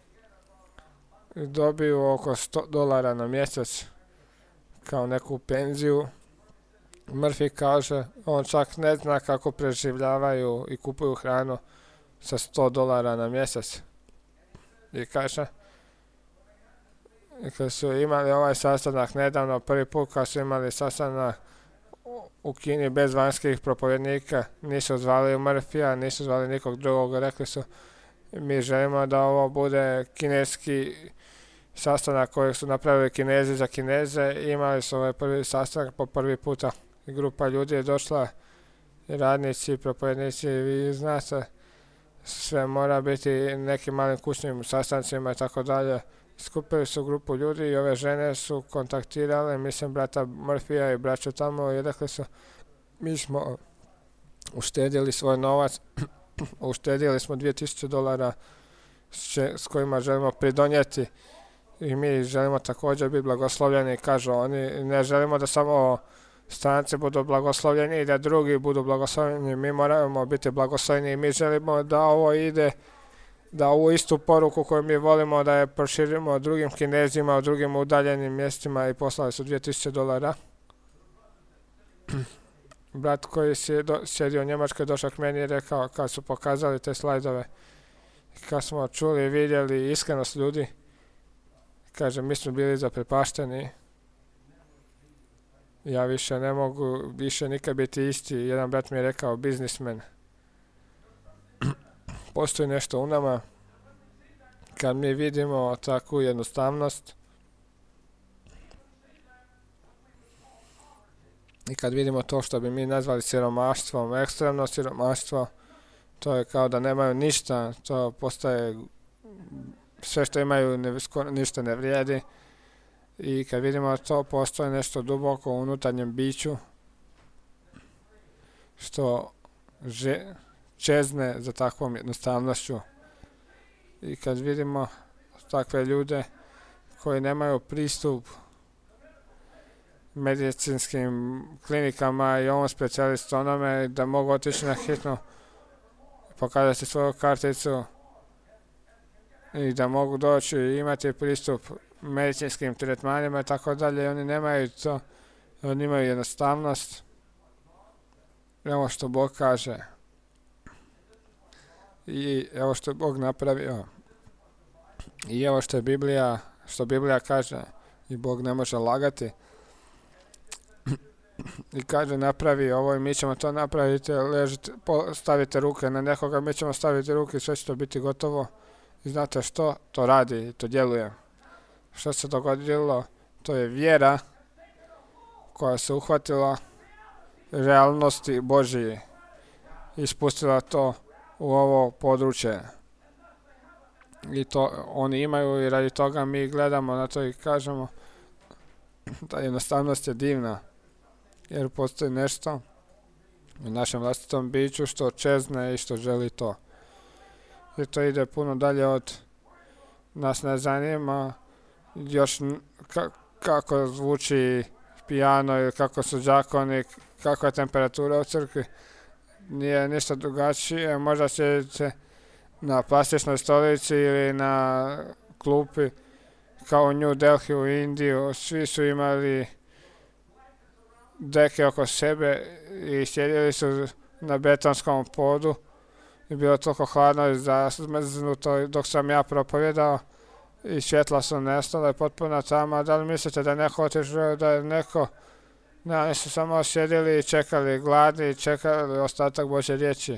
[SPEAKER 1] Dobiju oko sto dolara na mjesec kao neku penziju. Murphy kaže, on čak ne zna kako preživljavaju i kupuju hranu sa sto dolara na mjesec. I kaže, kad su imali ovaj sastanak nedavno, prvi put kad su imali sastanak u Kini bez vanjskih propovjednika, nisu zvali Murphyja, nisu zvali nikog drugog, rekli su, mi želimo da ovo bude kineski sastanak koji su napravili Kinezi za Kineze. Imali su ovaj prvi sastanak po prvi puta. Grupa ljudi je došla, radnici, propovjednici, vi znate, sve mora biti nekim malim kućnim sastancima i tako dalje. Skupili su grupu ljudi i ove žene su kontaktirale, mislim, brata Murphyja i braću tamo i rekli su, mi smo uštedili svoj novac, uštedili smo dvije tisuće dolara s, s kojima želimo pridonijeti i mi želimo također biti blagoslovljeni. Kažu oni, ne želimo da samo stranci budu blagoslovljeni i da drugi budu blagoslovljeni, mi moramo biti blagoslovljeni i mi želimo da ovo ide, da ovu istu poruku koju mi volimo da je proširimo drugim Kinezima u drugim udaljenim mjestima i poslali su dvije tisuće dolara. Brat koji si do, sjedio u Njemačkoj došao k meni i rekao, kad su pokazali te slajdove, kad smo čuli i vidjeli iskrenost ljudi, kaže, mi smo bili zaprepašteni, ja više ne mogu više nikad biti isti. Jedan brat mi je rekao, biznismen, postoji nešto u nama, kad mi vidimo takvu jednostavnost i kad vidimo to što bi mi nazvali siromaštvom, ekstremno siromaštvo, to je kao da nemaju ništa, to postaje, sve što imaju ne, skoro ništa ne vrijedi. I kad vidimo to, postoje nešto duboko u unutarnjem biću što že, čezne za takvom jednostavnošću. I kad vidimo takve ljude koji nemaju pristup medicinskim klinikama i ovom specijalistu onome, da mogu otići na hitnu, pokazati svoju karticu i da mogu doći i imati pristup medicinskim tretmanima i tako dalje. Oni nemaju to, oni imaju jednostavnost. Evo što Bog kaže. I evo što je Bog napravio. I evo što je Biblija, što Biblija kaže. I Bog ne može lagati. I kaže, napravi ovo i mi ćemo to napraviti, ležite, stavite ruke na nekoga, mi ćemo staviti ruke i sve će to biti gotovo. I znate što? To radi i to djeluje. Što se dogodilo? To je vjera koja se uhvatila realnosti Božije i ispustila to u ovo područje. I to oni imaju i radi toga mi gledamo na to i kažemo da jednostavnost je divna. Jer postoji nešto u našem vlastitom biću što čezne i što želi to. I to ide puno dalje od nas, ne zanima još ka, kako zvuči pijano ili kako su đakoni, kakva je temperatura u crkvi. Nije ništa drugačije, možda sjedite na plastičnoj stolici ili na klupi kao u New Delhi u Indiju, svi su imali deke oko sebe i sjedili su na betonskom podu i bilo toliko hladno i zamrznuto dok sam ja propovjedao i svjetla su nestala i potpuno tama. Da li mislite da je neko otišao, da je neko, ne, oni su samo sjedili i čekali, gladni i čekali ostatak Božje riječi.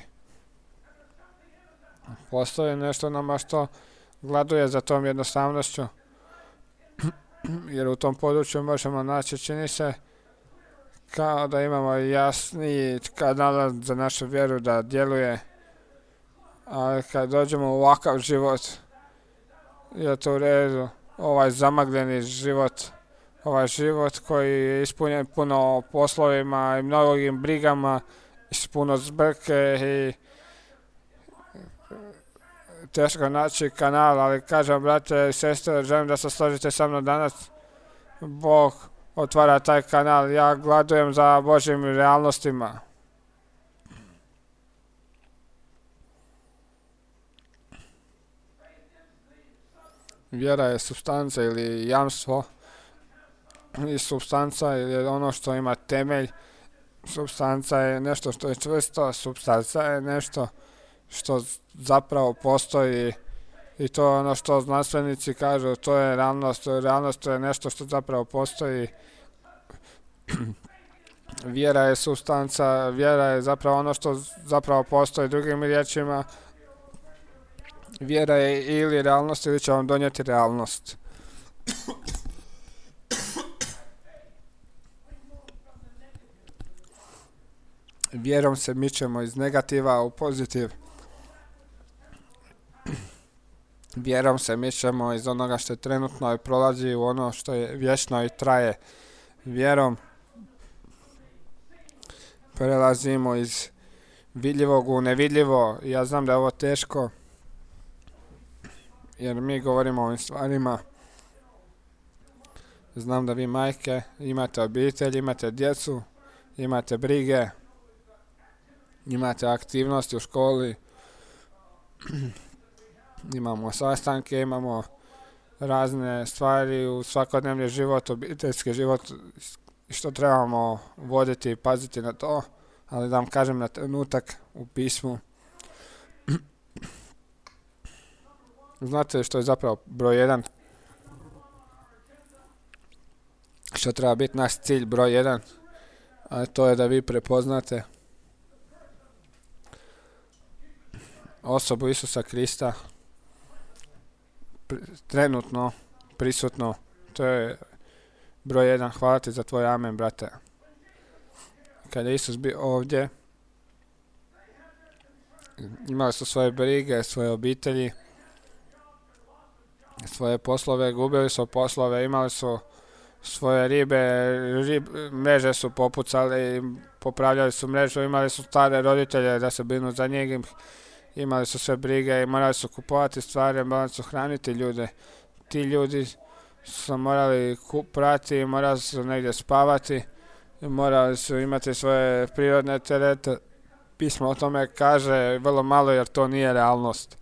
[SPEAKER 1] Postoji nešto nama što gladuje za tom jednostavnošću, jer u tom području možemo naći, čini se, kao da imamo jasniji kanal za našu vjeru da djeluje, ali kad dođemo u ovakav život, je to u redu, ovaj zamagljeni život, ovaj život koji je ispunjen puno poslovima i mnogim brigama, i puno zbrke i teško naći kanal, ali kažem, brate i sestre, želim da se složite sa mnom danas, Bog otvara taj kanal, ja gladujem za Božjim realnostima. Vjera je supstanca ili jamstvo i supstanca je ono što ima temelj. Supstanca je nešto što je čvrsto, supstanca je nešto što zapravo postoji i to je ono što znanstvenici kažu, to je realnost, realnost to je nešto što zapravo postoji. Vjera je supstanca, vjera je zapravo ono što zapravo postoji, drugim riječima, vjera je ili realnost ili će vam donijeti realnost. Vjerom se mičemo iz negativa u pozitiv. Vjerom se mičemo iz onoga što je trenutno i prolazi u ono što je vječno i traje. Vjerom prelazimo iz vidljivog u nevidljivo. Ja znam da je ovo teško, jer mi govorimo o ovim stvarima. Znam da vi majke imate obitelj, imate djecu, imate brige, imate aktivnosti u školi, imamo sastanke, imamo razne stvari u svakodnevni život, obiteljski život i što trebamo voditi i paziti na to, ali da vam kažem na trenutak u pismu. Znate što je zapravo broj jedan? Što treba biti naš cilj broj jedan? A to je da vi prepoznate osobu Isusa Krista trenutno prisutno. To je broj jedan. Hvala ti za tvoj amen, brate. Kada je Isus bio ovdje, imali su svoje brige, svoje obitelji, svoje poslove, gubili su poslove, imali su svoje ribe, rib, mreže su popucali, popravljali su mrežu, imali su stare roditelje da se brinu za njih, imali su sve brige i morali su kupovati stvari, morali su hraniti ljude. Ti ljudi su morali prati, morali su negdje spavati, morali su imati svoje prirodne terete. Pismo o tome kaže vrlo malo jer to nije realnost.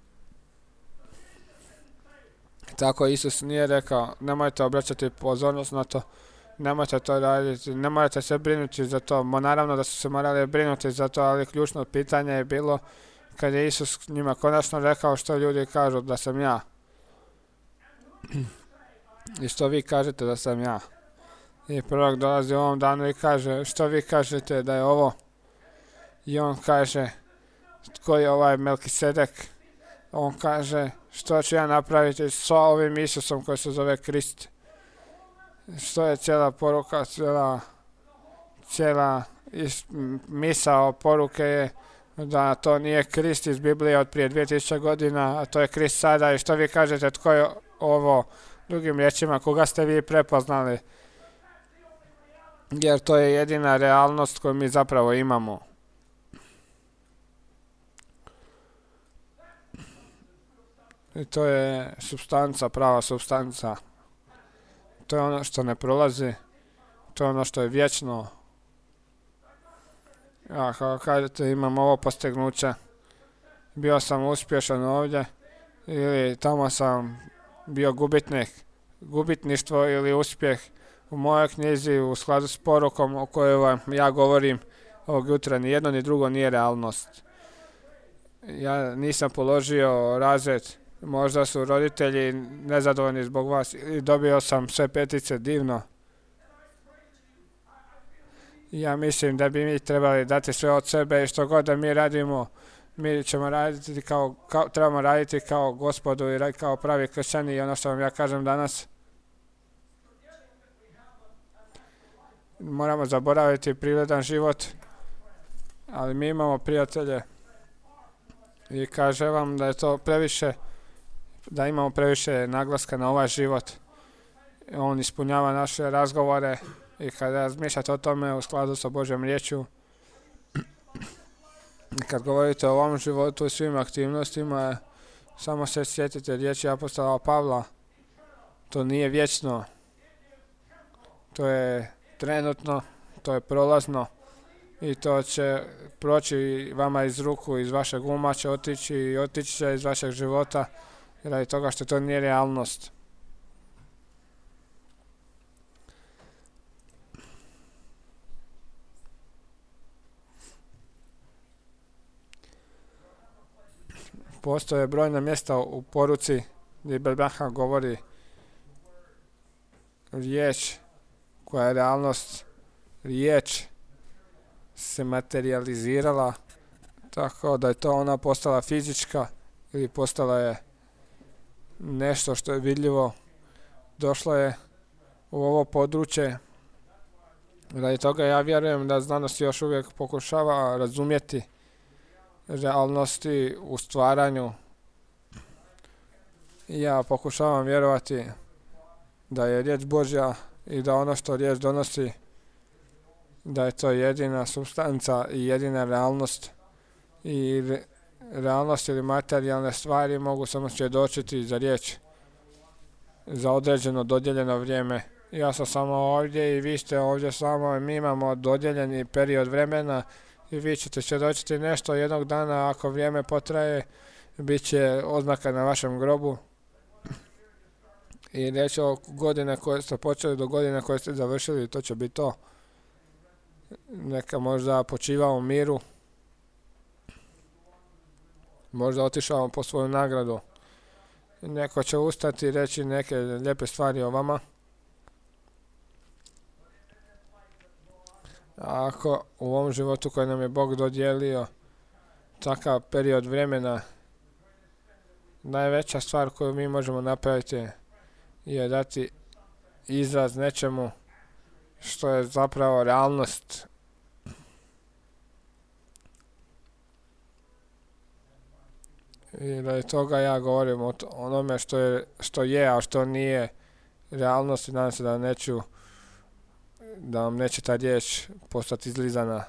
[SPEAKER 1] Tako Isus nije rekao, nemojte obraćati pozornost na to, nemojte to raditi, ne morate se brinuti za to. Naravno da su se morali brinuti za to, ali ključno pitanje je bilo kad je Isus njima konačno rekao što ljudi kažu da sam ja. I što vi kažete da sam ja. I prorok dolazi u ovom danu i kaže, što vi kažete da je ovo? I on kaže, tko je ovaj Melkisedek? On kaže, što ću ja napraviti sa ovim Isusom koji se zove Krist? Što je cijela poruka, cijela, cijela misao poruke je da to nije Krist iz Biblije od prije dvije tisuće godina, a to je Krist sada. I što vi kažete, tko je ovo? Drugim riječima, koga ste vi prepoznali? Jer to je jedina realnost koju mi zapravo imamo. I to je supstanca, prava supstanca. To je ono što ne prolazi. To je ono što je vječno. Ja, kao kažete, imam ovo postignuće. Bio sam uspješan ovdje. Ili tamo sam bio gubitnik. Gubitništvo ili uspjeh u mojoj knjizi u skladu s porukom o kojoj vam ja govorim ovog jutra. Ni jedno ni drugo nije realnost. Ja nisam položio razred. Možda su roditelji nezadovoljni zbog vas i dobio sam sve petice, divno. Ja mislim da bi mi trebali dati sve od sebe i što god da mi radimo, mi ćemo raditi kao, kao trebamo raditi kao Gospodu i kao pravi kršćani. I ono što vam ja kažem danas, moramo zaboraviti prirodan život, ali mi imamo prijatelje i kažem vam da je to previše, da imamo previše naglaska na ovaj život. On ispunjava naše razgovore i kada razmišljate o tome u skladu sa Božjom riječju, kad govorite o ovom životu i svim aktivnostima, samo se sjetite riječi apostola Pavla. To nije vječno. To je trenutno, to je prolazno i to će proći vama iz ruku, iz vašeg uma će otići i otići će iz vašeg života radi toga što to nije realnost. Postoje brojna mjesta u poruci gdje Bebraha govori riječ koja je realnost, riječ se materializirala tako da je to ona postala fizička ili postala je nešto što je vidljivo, došlo je u ovo područje. Radi toga ja vjerujem da znanost još uvijek pokušava razumjeti realnosti u stvaranju. Ja pokušavam vjerovati da je riječ Božja i da ono što riječ donosi, da je to jedina supstanca i jedina realnost. I realnost ili materijalne stvari mogu samo svjedočiti za riječ, za određeno dodijeljeno vrijeme. Ja sam samo ovdje i vi ste ovdje samo i mi imamo dodijeljeni period vremena i vi ćete svjedočiti nešto jednog dana. Ako vrijeme potraje, bit će oznaka na vašem grobu i reći o godine koje ste počeli do godine koje ste završili, to će biti to. Neka možda počiva u miru, možda otišao po svoju nagradu. Neko će ustati i reći neke lijepe stvari o vama. A ako u ovom životu koji nam je Bog dodijelio takav period vremena, najveća stvar koju mi možemo napraviti je dati izraz nečemu što je zapravo realnost. I radi toga ja govorim o onome što je, što je, a što nije realnost i nadam se da neću, da vam neće ta riječ postati izlizana.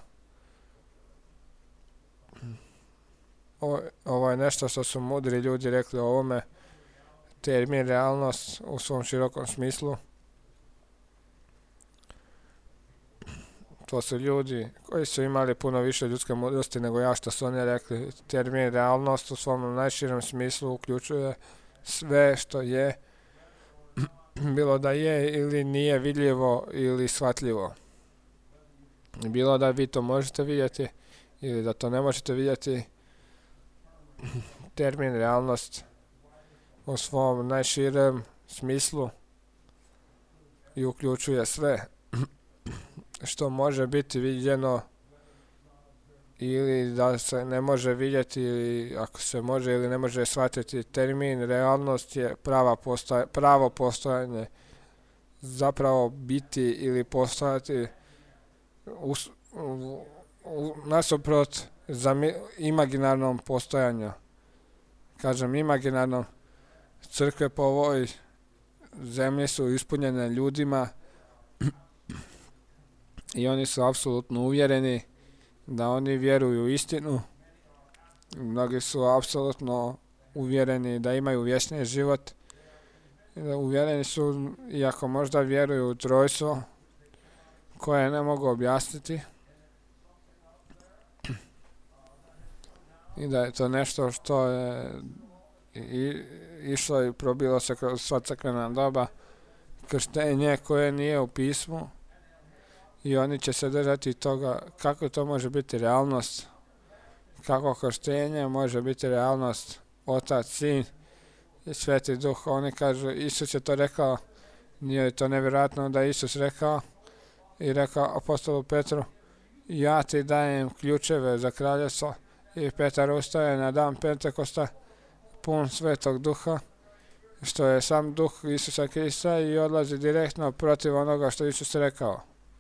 [SPEAKER 1] Ovo, ovo je nešto što su mudri ljudi rekli o ovome, termin realnost u svom širokom smislu. To su ljudi koji su imali puno više ljudske mudrosti nego ja što su oni rekli. Termin realnost u svom najširem smislu uključuje sve što je, bilo da je ili nije vidljivo ili shvatljivo. Bilo da vi to možete vidjeti ili da to ne možete vidjeti. Termin realnost u svom najširem smislu i uključuje sve što može biti viđeno ili da se ne može vidjeti, ili ako se može ili ne može shvatiti. Termin realnost je prava postoja, pravo postojanje, zapravo biti ili postojati u, u, u, nasuprot zami, imaginarnom postojanju. Kažem imaginarnom, crkve po ovoj zemlji su ispunjene ljudima i oni su apsolutno uvjereni da oni vjeruju u istinu. Mnogi su apsolutno uvjereni da imaju vječni život. Uvjereni su, iako možda vjeruju u trojstvo koje ne mogu objasniti. I da je to nešto što je i, išlo i probilo se kroz sva crkvena doba. Krštenje koje nije u pismu. I oni će se držati toga kako to može biti realnost, kako krštenje može biti realnost, Otac, Sin i Sveti Duh. Oni kažu, Isus je to rekao, nije to nevjerojatno da je Isus rekao i rekao apostolu Petru, ja ti dajem ključeve za kraljevstvo. I Petar ustaje na dan Pentekosta pun Svetog Duha, što je sam Duh Isusa Krista, i odlazi direktno protiv onoga što Isus rekao.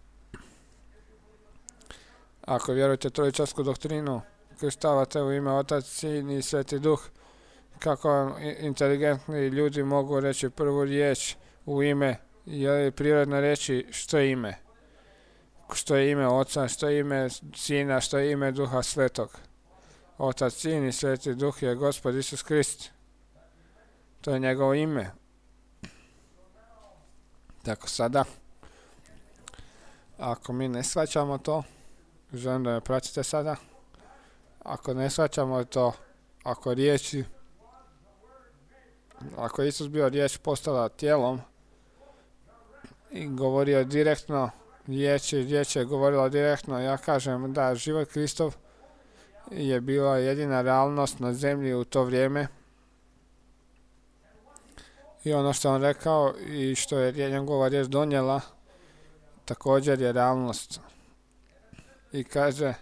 [SPEAKER 1] Ako vjerujete trojičarsku doktrinu, krštavate u ime Otac, Sin i Sveti Duh, kako inteligentni ljudi mogu reći prvu riječ u ime, je li prirodno reći što je ime? Što je ime Oca, što je ime Sina, što je ime Duha Svetog? Otac, Sin i Sveti Duh je Gospod Isus Krist. To je njegovo ime. Tako sada, ako mi ne shvaćamo to, želim da me pratite sada, ako ne shvaćamo to, ako riječi, ako je Isus bio riječ postala tijelom i govorio direktno, riječi, riječ je govorila direktno, ja kažem da život Kristov je bila jedina realnost na zemlji u to vrijeme. I ono što on rekao i što je njegova riječ donijela, također je realnost. I kaže,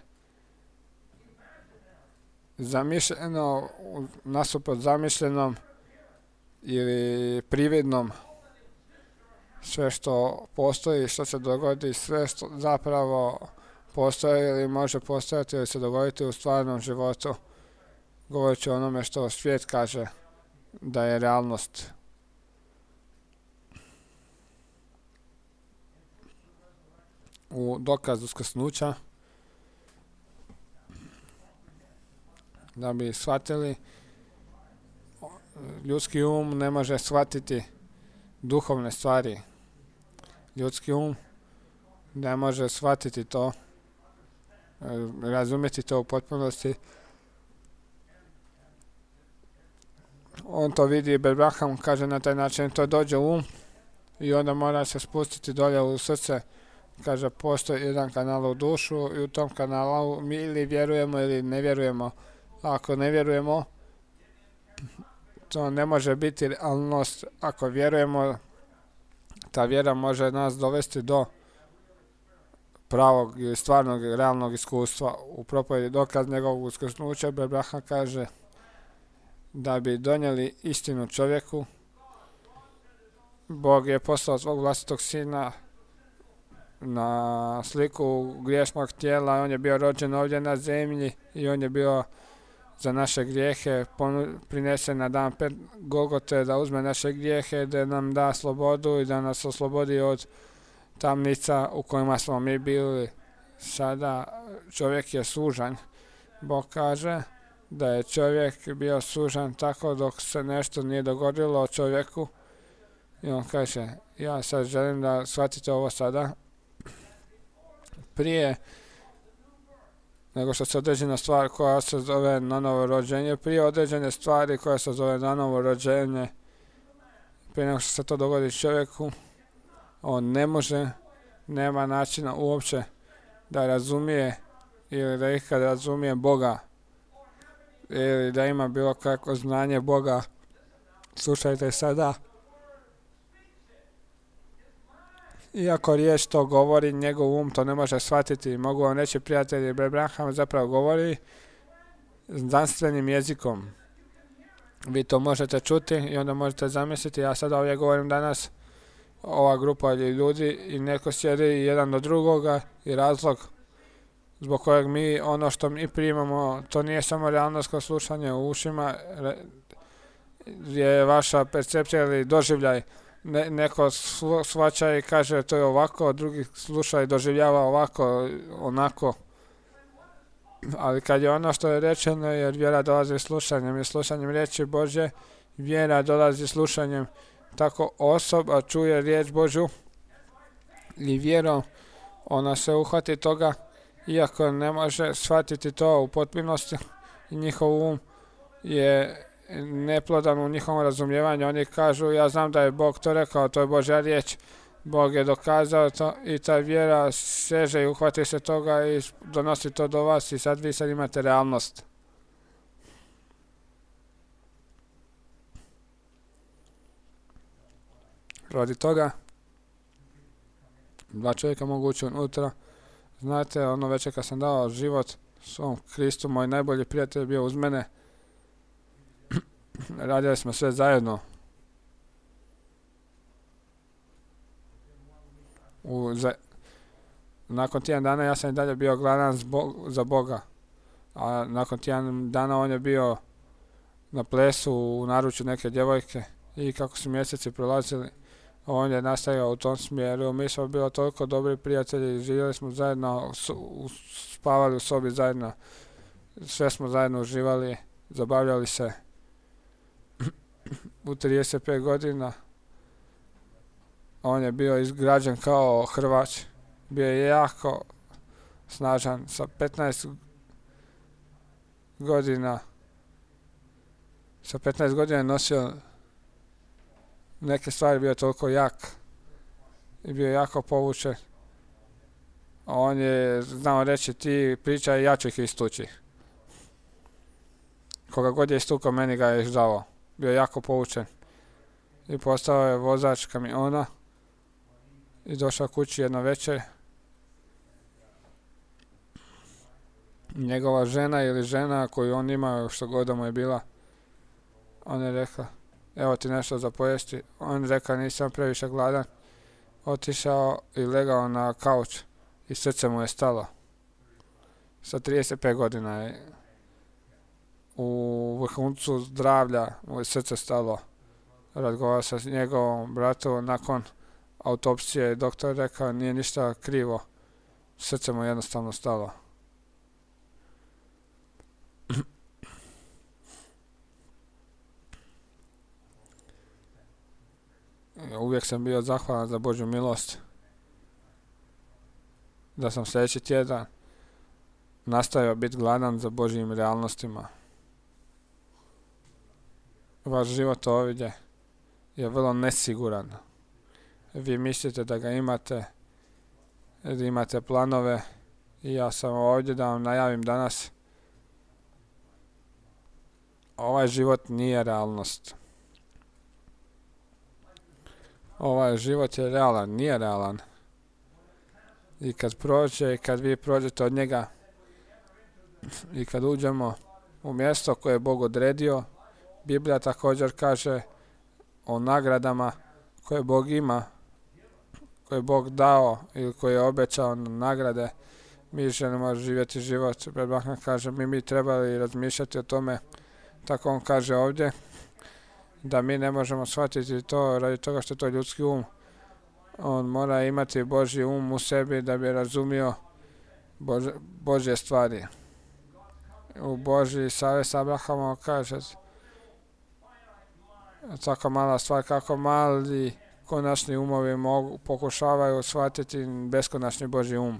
[SPEAKER 1] zamišljeno, nasuprot zamišljenom ili prividnom, sve što postoji, što se dogodi, sve što zapravo postoji ili može postojati ili se dogoditi u stvarnom životu, govoreći o onome što svijet kaže da je realnost. U dokaz uskrsnuća, da bi shvatili, ljudski um ne može shvatiti duhovne stvari. Ljudski um ne može shvatiti to, razumjeti to u potpunosti On to vidi, Abraham kaže na taj način, to dođe u um i onda mora se spustiti dolje u srce. Kaže, postoji jedan kanal u dušu i u tom kanalu mi ili vjerujemo ili ne vjerujemo. Ako ne vjerujemo, to ne može biti realnost. Ako vjerujemo, ta vjera može nas dovesti do pravog i stvarnog i realnog iskustva. U propovjedi dokaz njegovog uskrsnuća Abraham kaže da bi donijeli istinu čovjeku, Bog je poslao svog vlastitog sina na sliku griješnog tijela. On je bio rođen ovdje na zemlji i on je bio za naše grijehe prinesen na dan pet Golgote, da uzme naše grijehe, da nam da slobodu i da nas oslobodi od tamnica u kojima smo mi bili. Sada čovjek je sužan. Bog kaže da je čovjek bio sužan tako dok se nešto nije dogodilo čovjeku. I on kaže, ja sad želim da shvatite ovo sada. Prije nego što se određena stvar koja se zove nanovo rođenje, prije određene stvari koja se zove nanovo rođenje, prije nego što se to dogodi čovjeku, on ne može, nema načina uopće da razumije ili da ikad razumije Boga ili da ima bilo kakvo znanje Boga. Slušajte sada. Iako riječ to govori, njegov um to ne može shvatiti. Mogu vam reći, prijatelji, Abraham zapravo govori znanstvenim jezikom. Vi to možete čuti i onda možete zamisliti. Ja sad ovdje govorim danas, ova grupa ljudi i neko sjedi jedan do drugoga i razlog zbog kojeg mi ono što mi primamo, to nije samo realnost kao slušanje u ušima, je vaša percepcija ili doživljaj. Ne, neko shvaća i kaže to je ovako, drugi sluša i doživljava ovako, onako. Ali kad je ono što je rečeno, jer vjera dolazi slušanjem i slušanjem riječi Božje, vjera dolazi slušanjem. Tako osoba čuje riječ Božju i vjerom ona se uhvati toga, iako ne može shvatiti to u potpunosti. Njihov um je neplodan u njihovom razumijevanju. Oni kažu, ja znam da je Bog to rekao, to je Božja riječ. Bog je dokazao to i ta vjera seže i uhvati se toga i donosi to do vas i sad vi sad imate realnost. Radi toga, dva čovjeka mogu ući unutra. Znate, ono večer kad sam dao život svom Kristu, moj najbolji prijatelj bio uz mene. Radili smo sve zajedno. U, za, nakon tjedan dana ja sam i dalje bio gladan za Boga. A nakon tjedan dana on je bio na plesu u naručju neke djevojke. I kako su mjeseci prolazili, on je nastavio u tom smjeru. Mi smo bili toliko dobri prijatelji, živjeli smo zajedno, spavali u sobi zajedno. Sve smo zajedno uživali, zabavljali se. U trideset pet godina on je bio izgrađen kao Hrvač. Bio je jako snažan. Sa petnaest godina sa petnaest godina je nosio neke stvari, bio je toliko jak i bio je jako povučen. On je znao reći, ti pričaj i ja ću ih istući. Koga god je istukao, meni ga je žao. Bio je jako povučen i postao je vozač kamiona i došao kući jedno večer. Njegova žena ili žena koju on ima, što god da mu je bila, on je rekla, evo ti nešto za pojesti. On rekao, nisam previše gladan. Otišao i legao na kauč i srce mu je stalo. Sa trideset pet godina je u vrhuncu zdravlja, mu je srce stalo. Razgovarao sa njegovom bratom, nakon autopsije doktor rekao, nije ništa krivo, srce mu je jednostavno stalo. Uvijek sam bio zahvalan za Božju milost, da sam sljedeći tjedan nastavio biti gladan za Božjim realnostima. vaš život ovdje je vrlo nesiguran. Vi mislite da ga imate, da imate planove i ja sam ovdje da vam najavim danas. Ovaj život nije realnost. Ovaj život je realan, nije realan. I kad prođe, i kad vi prođete od njega, i kad uđemo u mjesto koje je Bog odredio, Biblija također kaže o nagradama koje Bog ima, koje je Bog dao ili koje je obećao na nagrade. Mi želimo živjeti život. Brebahna kaže, mi mi trebali razmišljati o tome, tako on kaže ovdje, da mi ne možemo shvatiti to radi toga što je to ljudski um. On mora imati Božji um u sebi da bi razumio Bože, Božje stvari. U Božji savjet s Abrahamom kaže tako mala stvar kako mali konačni umovi mogu, pokušavaju shvatiti beskonačni Božji um.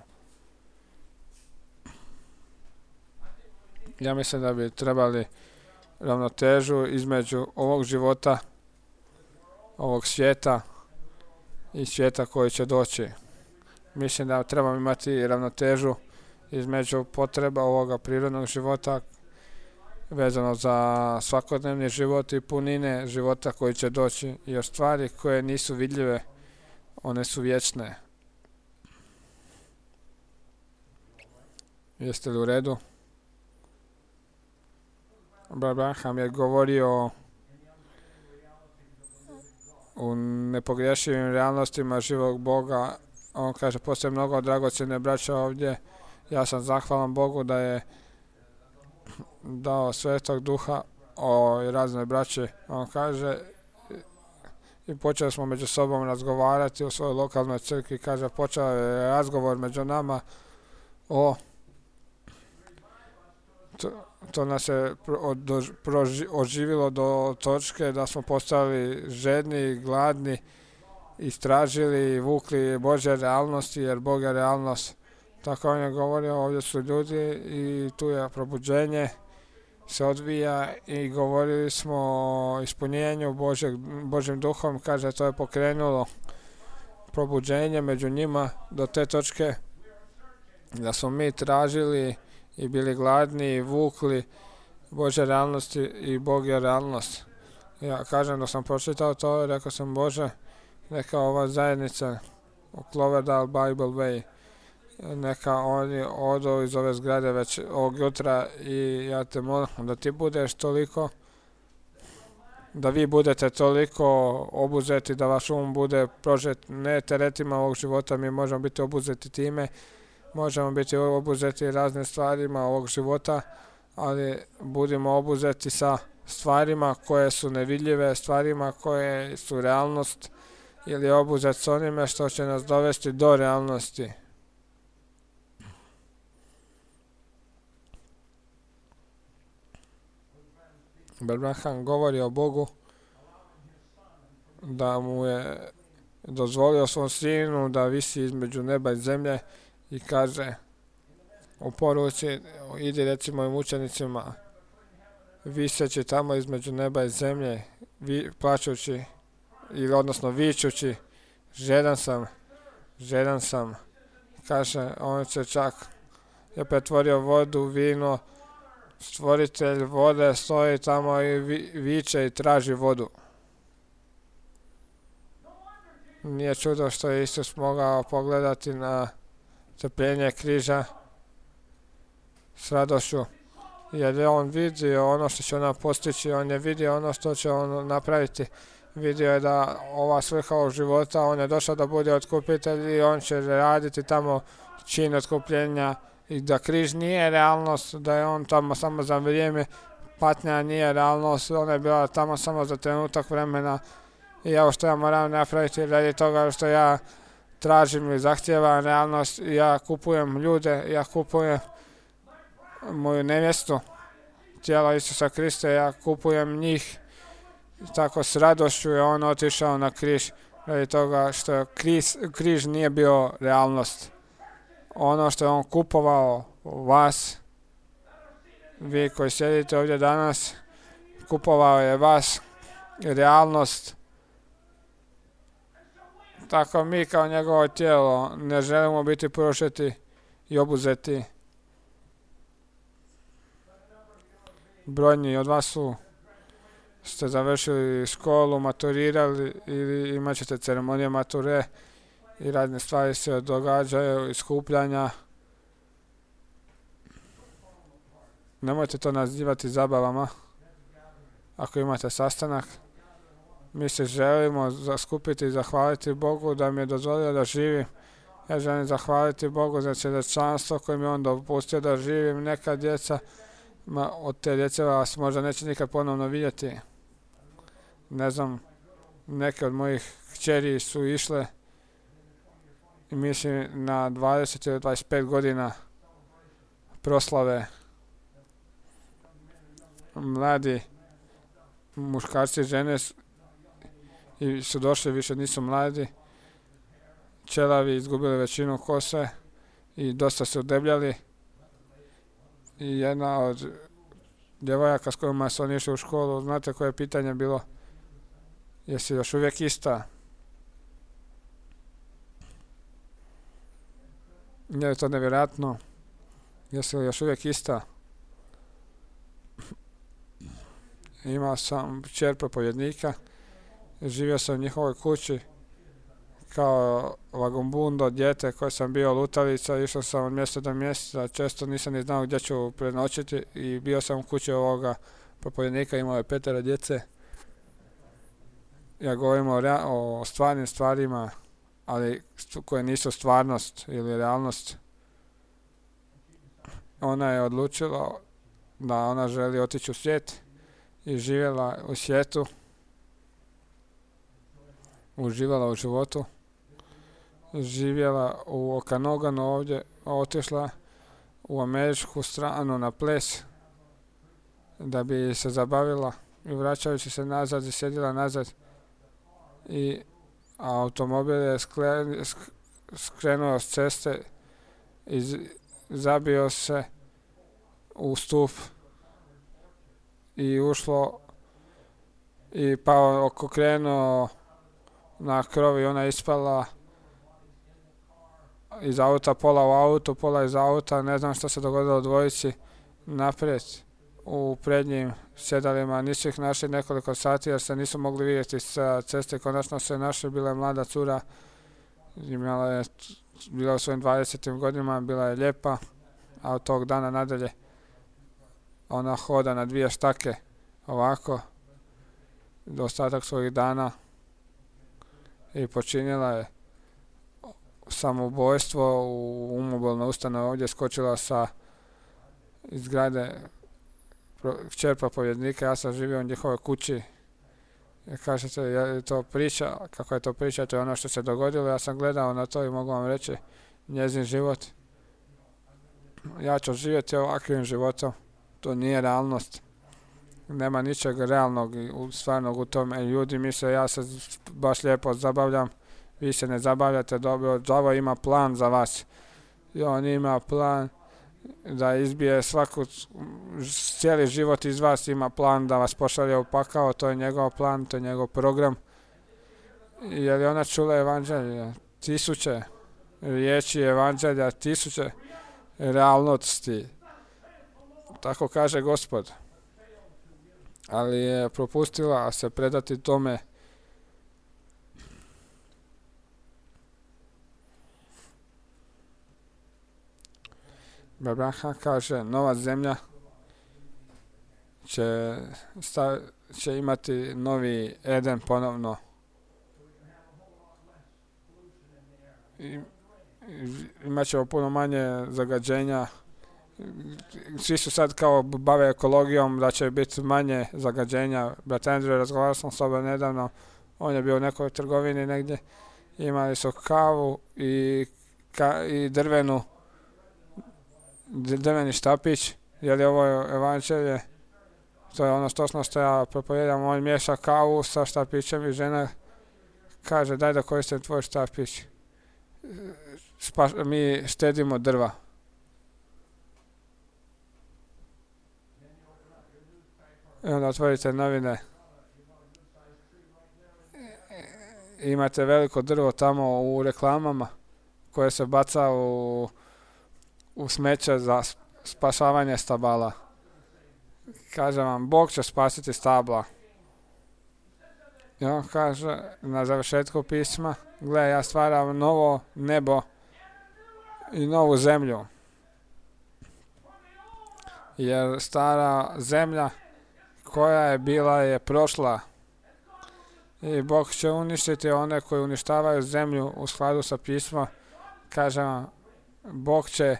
[SPEAKER 1] Ja mislim da bi trebali ravnotežu između ovog života, ovog svijeta i svijeta koji će doći. Mislim da trebamo imati ravnotežu između potreba ovoga prirodnog života vezano za svakodnevni život i punine života koji će doći i stvari koje nisu vidljive, one su vječne. Jeste li u redu? Abraham je govorio u nepogrešivim realnostima živog Boga. On kaže, postoje mnogo dragocjene braća ovdje. Ja sam zahvalan Bogu da je dao Svetog Duha o razne braće. On kaže, i počeli smo među sobom razgovarati u svojoj lokalnoj crkvi. Kaže, počeo je razgovor među nama o to, to nas je oživilo do točke da smo postali žedni, gladni, istražili i vukli Božje realnosti, jer Bog je realnost. Tako on je govorio, ovdje su ljudi i tu je probuđenje se odvija i govorili smo o ispunjenju Božeg, Božjim duhom. Kaže, to je pokrenulo probuđenje među njima do te točke da smo mi tražili i bili gladni i vukli Božje realnosti i Bog je realnost. Ja kažem da sam pročitao to i rekao sam, Bože, neka ova zajednica u Cloverdale Bible Way, neka oni odu iz ove zgrade već ovog jutra i ja te molim da ti budeš toliko, da vi budete toliko obuzeti, da vaš um bude prožet ne teretima ovog života. Mi možemo biti obuzeti time, možemo biti obuzeti raznim stvarima ovog života, ali budimo obuzeti sa stvarima koje su nevidljive, stvarima koje su realnost, ili obuzet s onime što će nas dovesti do realnosti. Abraham govori o Bogu da mu je dozvolio svom sinu da visi između neba i zemlje i kaže u poruci, idi reci mojim učenicima, viseći tamo između neba i zemlje, vi, plačući, ili odnosno vičući, žedan sam, žedan sam. Kaže, on se čak je pretvorio vodu u vino, stvoritelj vode stoji tamo i vi, viče i traži vodu. Nije čudo što je Isus mogao pogledati na trpljenje križa s radošću, jer je on vidio ono što će ona postići, on je vidio ono što će on napraviti. Vidio je da ova svrha ovog života, on je došao da bude otkupitelj i on će raditi tamo čin otkupljenja i da križ nije realnost, da je on tamo samo za vrijeme, patnja nije realnost, ona je bila tamo samo za trenutak vremena i evo što ja moram napraviti radi toga što ja tražim i zahtijevam realnost, ja kupujem ljude, ja kupujem moju nevjestu, tijela Isusa Krista, ja kupujem njih. Tako s radošću je on otišao na križ radi toga što križ, križ nije bio realnost. Ono što je on kupovao vas, vi koji sjedite ovdje danas, kupovao je vas realnost. Tako mi kao njegovo tijelo ne želimo biti prošeti i obuzeti. Brojni od vas su ste završili školu, maturirali ili imat ćete ceremonije mature i razne stvari se događaju, iskupljanja. Nemojte to nazivati zabavama. Ako imate sastanak, mi se želimo skupiti i zahvaliti Bogu da mi je dozvolio da živim. Ja želim zahvaliti Bogu za svjedočanstvo koje mi je On dopustio da živim. Neka djeca, ma, od te djece vas možda neće nikad ponovno vidjeti. Ne znam, neke od mojih kćeri su išle i mislim na dvadeset ili dvadeset pet godina proslave. Mladi muškarci i žene i su došli, više nisu mladi, ćelavi, izgubili većinu kose i dosta se udebljali. I jedna od djevojaka s kojima su oni išli u školu, znate koje je pitanje bilo? Jesi još uvijek ista? Je to nevjerojatno? Jesi li još uvijek ista? Imao sam kćer propovjednika, živio sam u njihovoj kući kao vagabund, dijete koje sam bio lutalica, išao sam od mjesta do mjesta, često nisam ni znao gdje ću prenoćiti i bio sam u kući ovoga propovjednika, imao je petero djece. Ja govorim o, rea- o stvarnim stvarima, ali koje nisu stvarnost ili realnost. Ona je odlučila da ona želi otići u svijet i živjela u svijetu, uživala u životu, živjela u Okanoganu ovdje, otišla u američku stranu na ples da bi se zabavila i vraćajući se nazad i sjedila nazad i automobil je skrenuo s ceste i zabio se u stup i ušlo i pa oko krenuo na krov i ona ispala iz auta, pola u auto, pola iz auta, ne znam što se dogodilo dvojici naprijed u prednjim sjedalima. Nisu ih našli nekoliko sati jer se nisu mogli vidjeti sa ceste. Konačno se našli, bila je mlada cura, imala je, bila u svojim dvadesetim godinama, bila je lijepa, a od tog dana nadalje ona hoda na dvije štake ovako do ostatak svojih dana i počinila je samoubojstvo u umobolnoj ustanovi. Ovdje skočila sa zgrade kćer propovjednika, ja sam živio u njihovoj kući. Kažete, je to priča, kako je to priča, to je ono što se dogodilo. Ja sam gledao na to i mogu vam reći njezin život. Ja ću živjeti ovakvim životom. To nije realnost. Nema ničeg realnog i stvarnog u tome. Ljudi misle, ja se baš lijepo zabavljam, vi se ne zabavljate dobro. Đavo ima plan za vas. I on ima plan da izbije svaku, cijeli život iz vas, ima plan da vas pošalje u pakao. To je njegov plan, to je njegov program. Je li ona čula evanđelje? Tisuće riječi evanđelja, tisuće realnosti. Tako kaže Gospod. Ali je propustila se predati tome. Abraham kaže, nova zemlja će, stav, će imati novi Eden ponovno. I, imat ćemo puno manje zagađenja. Svi su sad kao bave ekologijom, da će biti manje zagađenja. Brat Andrew, razgovarao sam s tobom nedavno, on je bio u nekoj trgovini negdje, imali su kavu i, ka, i drvenu, drveni štapić. Je li ovo evanđelje? To je ono točno što ja propovijedam. On miješa kavu sa štapićem i žena kaže, daj da koristim tvoj štapić. Spa, mi štedimo drva. I onda otvorite novine imate veliko drvo tamo u reklamama koje se baca u, u smeće za spašavanje stabala. Kaže vam, Bog će spasiti stabla. I on kaže na završetku pisma, gle, ja stvaram novo nebo i novu zemlju. Jer stara zemlja koja je bila je prošla. I Bog će uništiti one koji uništavaju zemlju u skladu sa pismom. Kaže vam, Bog će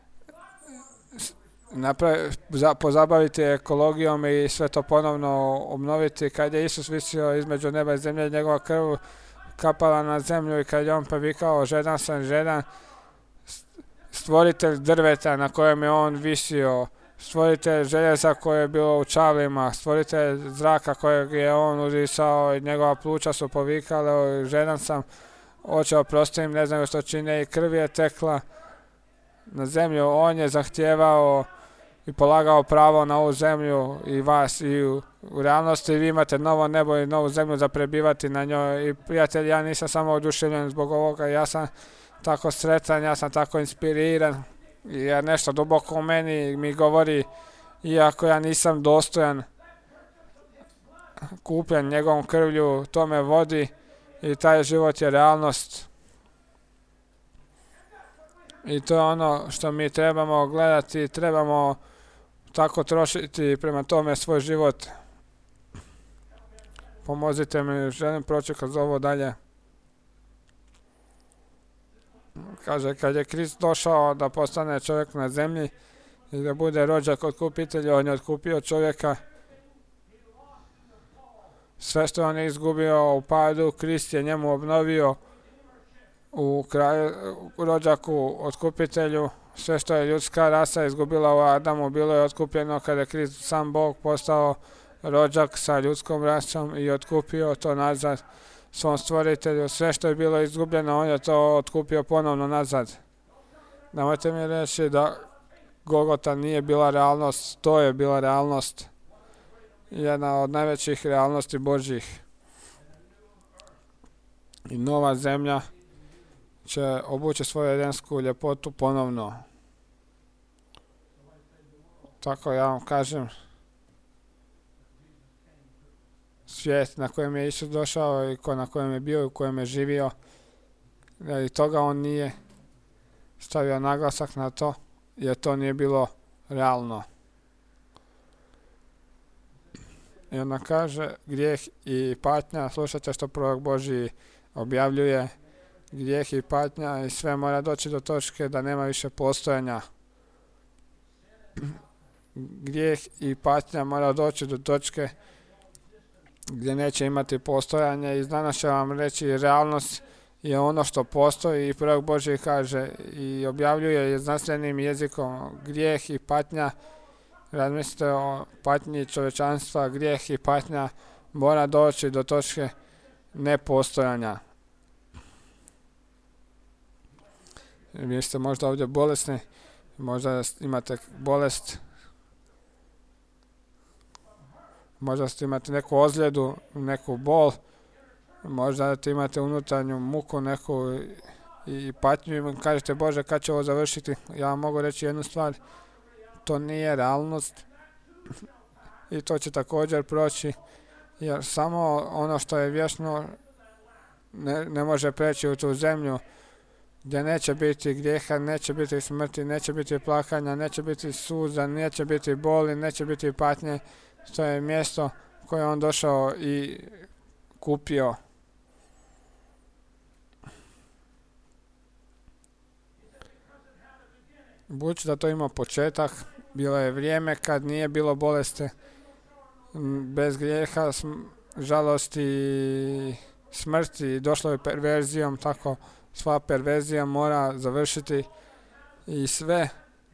[SPEAKER 1] napravi, za, pozabaviti ekologijom i sve to ponovno obnoviti. Kad je Isus visio između neba i zemlje, njegova krv kapala na zemlju i kad je on previkao žedan sam žedan, stvoritelj drveta na kojem je on visio, stvoritelj željeza koje je bilo u čavlima, stvoritelj zraka kojeg je on udisao i njegova pluća su povikale, žedan sam, oče oprosti im, ne znaju što čine, i krv je tekla na zemlju. On je zahtijevao i polagao pravo na ovu zemlju i vas, i u, u realnosti vi imate novo nebo i novu zemlju za prebivati na njoj. I prijatelji, ja nisam samo oduševljen zbog ovoga, ja sam tako sretan, ja sam tako inspiriran, jer nešto duboko u meni mi govori, iako ja nisam dostojan, kupljen njegovom krvlju, to me vodi i taj život je realnost. I to je ono što mi trebamo gledati, trebamo tako trošiti prema tome svoj život. Pomozite mi, želim proći kroz ovo dalje. Kaže, kad je Krist došao da postane čovjek na zemlji i da bude rođak otkupitelja, on je otkupio čovjeka. Sve što on je izgubio u padu, Krist je njemu obnovio u kraju, u rođaku otkupitelju. Sve što je ljudska rasa izgubila u Adamu, bilo je otkupljeno kada je Krist, sam Bog, postao rođak sa ljudskom rasom i otkupio to nazad svom stvoritelju. Sve što je bilo izgubljeno, on je to otkupio ponovno nazad. Nemojte mi reći da Golgota nije bila realnost, to je bila realnost. Jedna od najvećih realnosti Božjih. I nova zemlja će obući svoju edensku ljepotu ponovno. Tako ja vam kažem, svijet na kojem je Isus došao i na kojem je bio i u kojem je živio, i toga on nije stavio naglasak na to, jer to nije bilo realno. I onda kaže, grijeh i patnja, slušajte što prorok Božji objavljuje, grijeh i patnja i sve mora doći do točke da nema više postojanja. Grijeh i patnja mora doći do točke gdje neće imati postojanje i danas će vam reći, realnost je ono što postoji i prorok Božji kaže i objavljuje znanstvenim jezikom, grijeh i patnja, razmislite o patnji čovječanstva, grijeh i patnja mora doći do točke nepostojanja. Vi ste možda ovdje bolesni, možda imate bolest, možda ste imate neku ozljedu, neku bol, možda imate unutarnju muku neku i patnju i kažete, Bože, kad će ovo završiti? Ja vam mogu reći jednu stvar, to nije realnost i to će također proći, jer samo ono što je vječno ne, ne može preći u tu zemlju gdje neće biti grijeha, neće biti smrti, neće biti plakanja, neće biti suza, neće biti boli, neće biti patnje. To je mjesto koje on došao i kupio. Budući da to ima početak, bilo je vrijeme kad nije bilo bolesti, bez grijeha, žalosti i smrti, došlo je perverzijom, tako sva perverzija mora završiti i sve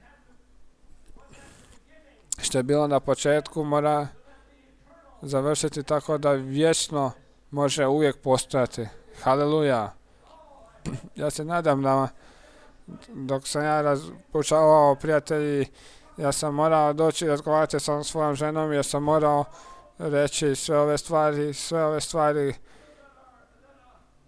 [SPEAKER 1] što je bilo na početku mora završiti tako da vječno može uvijek postojati. Haleluja! Ja se nadam da dok sam ja razpočavao, prijatelji, ja sam morao doći i razgovarati sa svojom ženom, jer sam morao reći sve ove stvari, sve ove stvari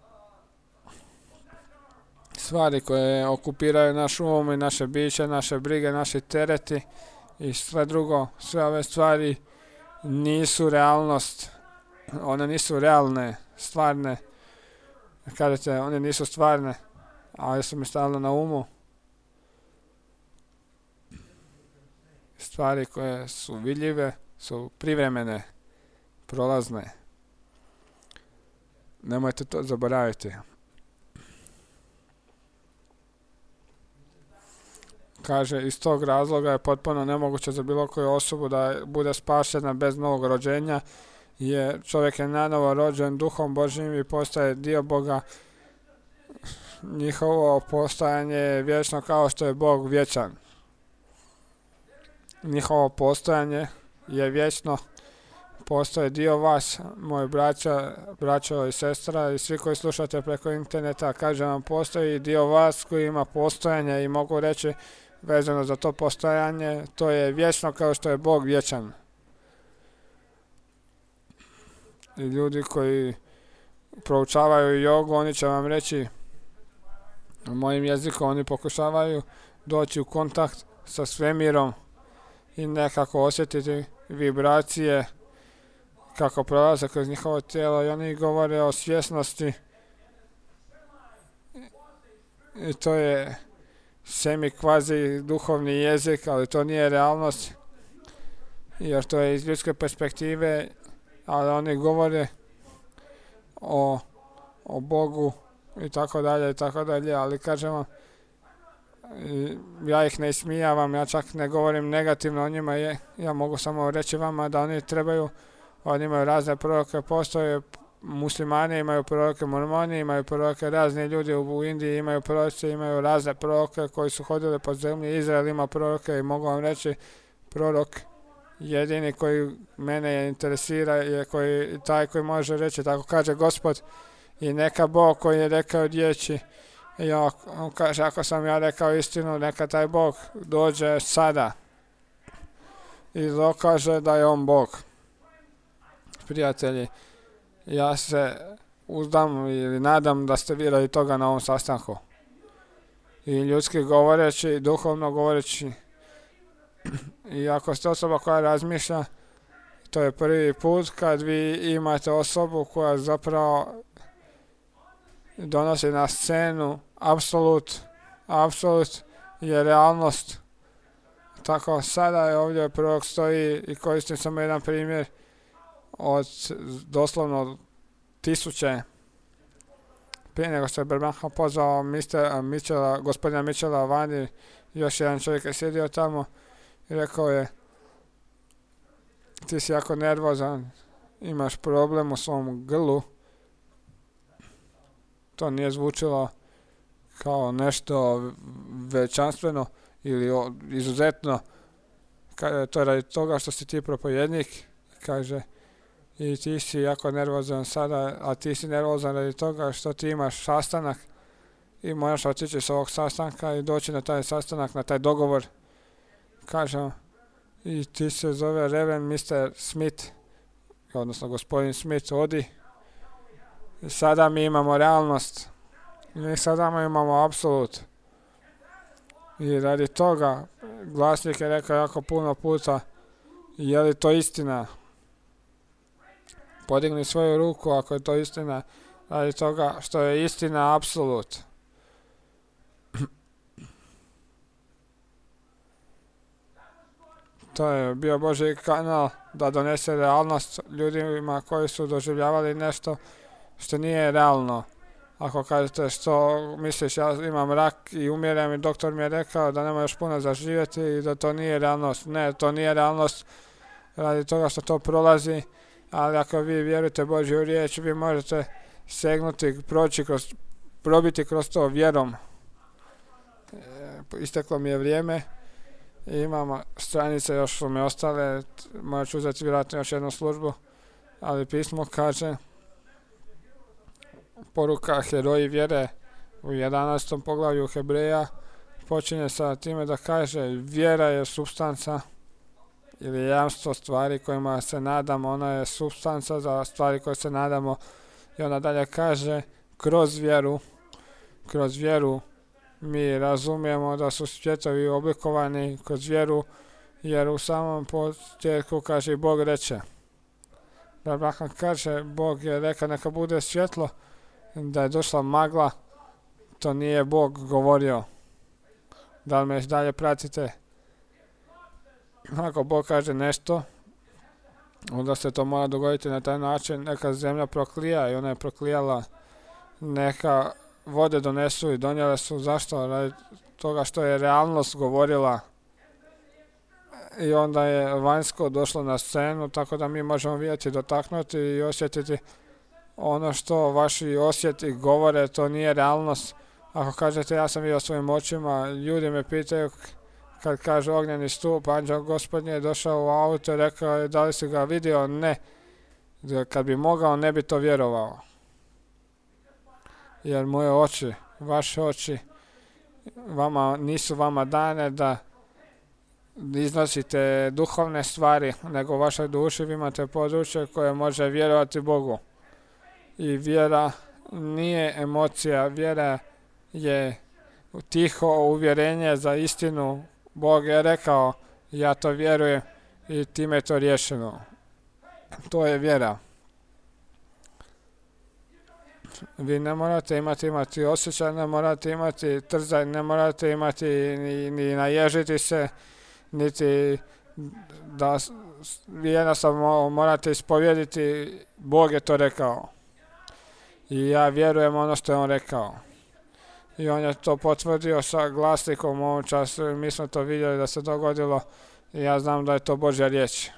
[SPEAKER 1] stvari koje okupiraju naš um i naše biće, naše brige, naši tereti i sve drugo, sve ove stvari nisu realnost, one nisu realne, stvarne, kažete, one nisu stvarne, ali su mi stalno na umu. Stvari koje su vidljive, su privremene, prolazne. Nemojte to zaboraviti. Kaže, iz tog razloga je potpuno nemoguće za bilo koju osobu da bude spašena bez novog rođenja, jer čovjek je nanovo rođen duhom Božjim i postaje dio Boga. Njihovo postojanje je vječno kao što je Bog vječan. Njihovo postojanje je vječno, postoje dio vas, moji braća, braćo i sestra i svi koji slušate preko interneta, kažem vam, postoji dio vas koji ima postojanje i mogu reći vezano za to postojanje, to je vječno kao što je Bog vječan. I ljudi koji proučavaju jogu, oni će vam reći mojim jezikom, oni pokušavaju doći u kontakt sa svemirom i nekako osjetiti vibracije kako prolaze kroz njihovo tijelo i oni govore o svjesnosti i to je semi kvazi duhovni jezik, ali to nije realnost jer to je iz ljudske perspektive, ali oni govore o, o Bogu i tako dalje i tako dalje, ali kažem vam, ja ih ne ismijavam, ja čak ne govorim negativno o njima, je, ja mogu samo reći vama da oni trebaju, oni imaju razne proroke, postoje muslimani, imaju proroke mormoni, imaju proroke razni ljudi u Indiji, imaju proroci, imaju razne proroke koji su hodili po zemlji, Izrael ima proroke i mogu vam reći prorok jedini koji mene interesira je koji, taj koji može reći, tako kaže Gospod i neka Bog koji je rekao riječi. I on kaže, ako sam ja rekao istinu, neka taj Bog dođe sada i dokaže da je on Bog. Prijatelji, ja se uzdam ili nadam da ste vidjeli toga na ovom sastanku. I ljudski govoreći, i duhovno govoreći, i ako ste osoba koja razmišlja, to je prvi put kad vi imate osobu koja zapravo donosi na scenu apsolut, apsolut je realnost. Tako sada je ovdje prorok stoji i koristim samo jedan primjer od doslovno tisuće. Prije nego što je Berbanha pozvao mister Mitchella, gospodina Mitchella vani, još jedan čovjek je sjedio tamo i rekao je, ti si jako nervozan, imaš problem u svom grlu. To nije zvučilo kao nešto veličanstveno ili izuzetno. To je radi toga što si ti propovednik, kaže, i ti si jako nervozan sada, a ti si nervozan radi toga što ti imaš sastanak i moraš otići s ovog sastanka i doći na taj sastanak, na taj dogovor. Kažem, i ti se zove Reverend mister Smith, odnosno gospodin Smith, odi. I sada mi imamo realnost. Mi sada imamo apsolut. I radi toga, glasnik je rekao jako puno puta, je li to istina? Podigni svoju ruku ako je to istina, radi toga što je istina apsolut. To je bio Božji kanal da donese realnost ljudima koji su doživljavali nešto što nije realno. Ako kažete što misliš, ja imam rak i umirem i doktor mi je rekao da nema još puno za živjeti i da to nije realnost. Ne, to nije realnost radi toga što to prolazi, ali ako vi vjerujete Božju riječ, vi možete segnuti, proći kroz, probiti kroz to vjerom. E, isteklo mi je vrijeme. Imamo stranice, još su mi ostale, morat ću uzeti vjerojatno još jednu službu, ali pismo kaže, poruka heroji vjere u jedanaestom poglavlju Hebreja počinje sa time da kaže, vjera je supstanca ili jamstvo stvari kojima se nadamo, ona je supstanca za stvari koje se nadamo i ona dalje kaže, kroz vjeru, kroz vjeru mi razumijemo da su svjetovi oblikovani kroz vjeru, jer u samom početku kaže Bog reče. Abraham kaže, Bog je rekao neka bude svjetlo, da je došla magla, to nije Bog govorio. Da li me dalje pratite? Ako Bog kaže nešto, onda se to mora dogoditi na taj način, neka zemlja proklija i ona je proklijala, neka vode donesu i donijele su. Zašto? Radi toga što je realnost govorila i onda je vanjsko došlo na scenu, tako da mi možemo vidjeti, dotaknuti i osjetiti ono što vaši osjeti govore, to nije realnost. Ako kažete ja sam vidio svojim očima, ljudi me pitaju kad kaže ognjeni stup, anđeo Gospodnji je došao u auto i rekao je da li si ga vidio? Ne. Kad bi mogao ne bi to vjerovao. Jer moje oči, vaše oči, vama, nisu vama dane da iznosite duhovne stvari, nego u vašoj duši vi imate područje koje može vjerovati Bogu. I vjera nije emocija, vjera je tiho uvjerenje za istinu. Bog je rekao, ja to vjerujem i time je to riješeno. To je vjera. Vi ne morate imati, imati osjećaj, ne morate imati trzaj, ne morate imati ni, ni naježiti se, niti da vi jednostavno morate ispovjediti, Bog je to rekao. I ja vjerujem ono što je on rekao. I on je to potvrdio sa glasnikom u ovom času. Mi smo to vidjeli da se dogodilo i ja znam da je to Božja riječ.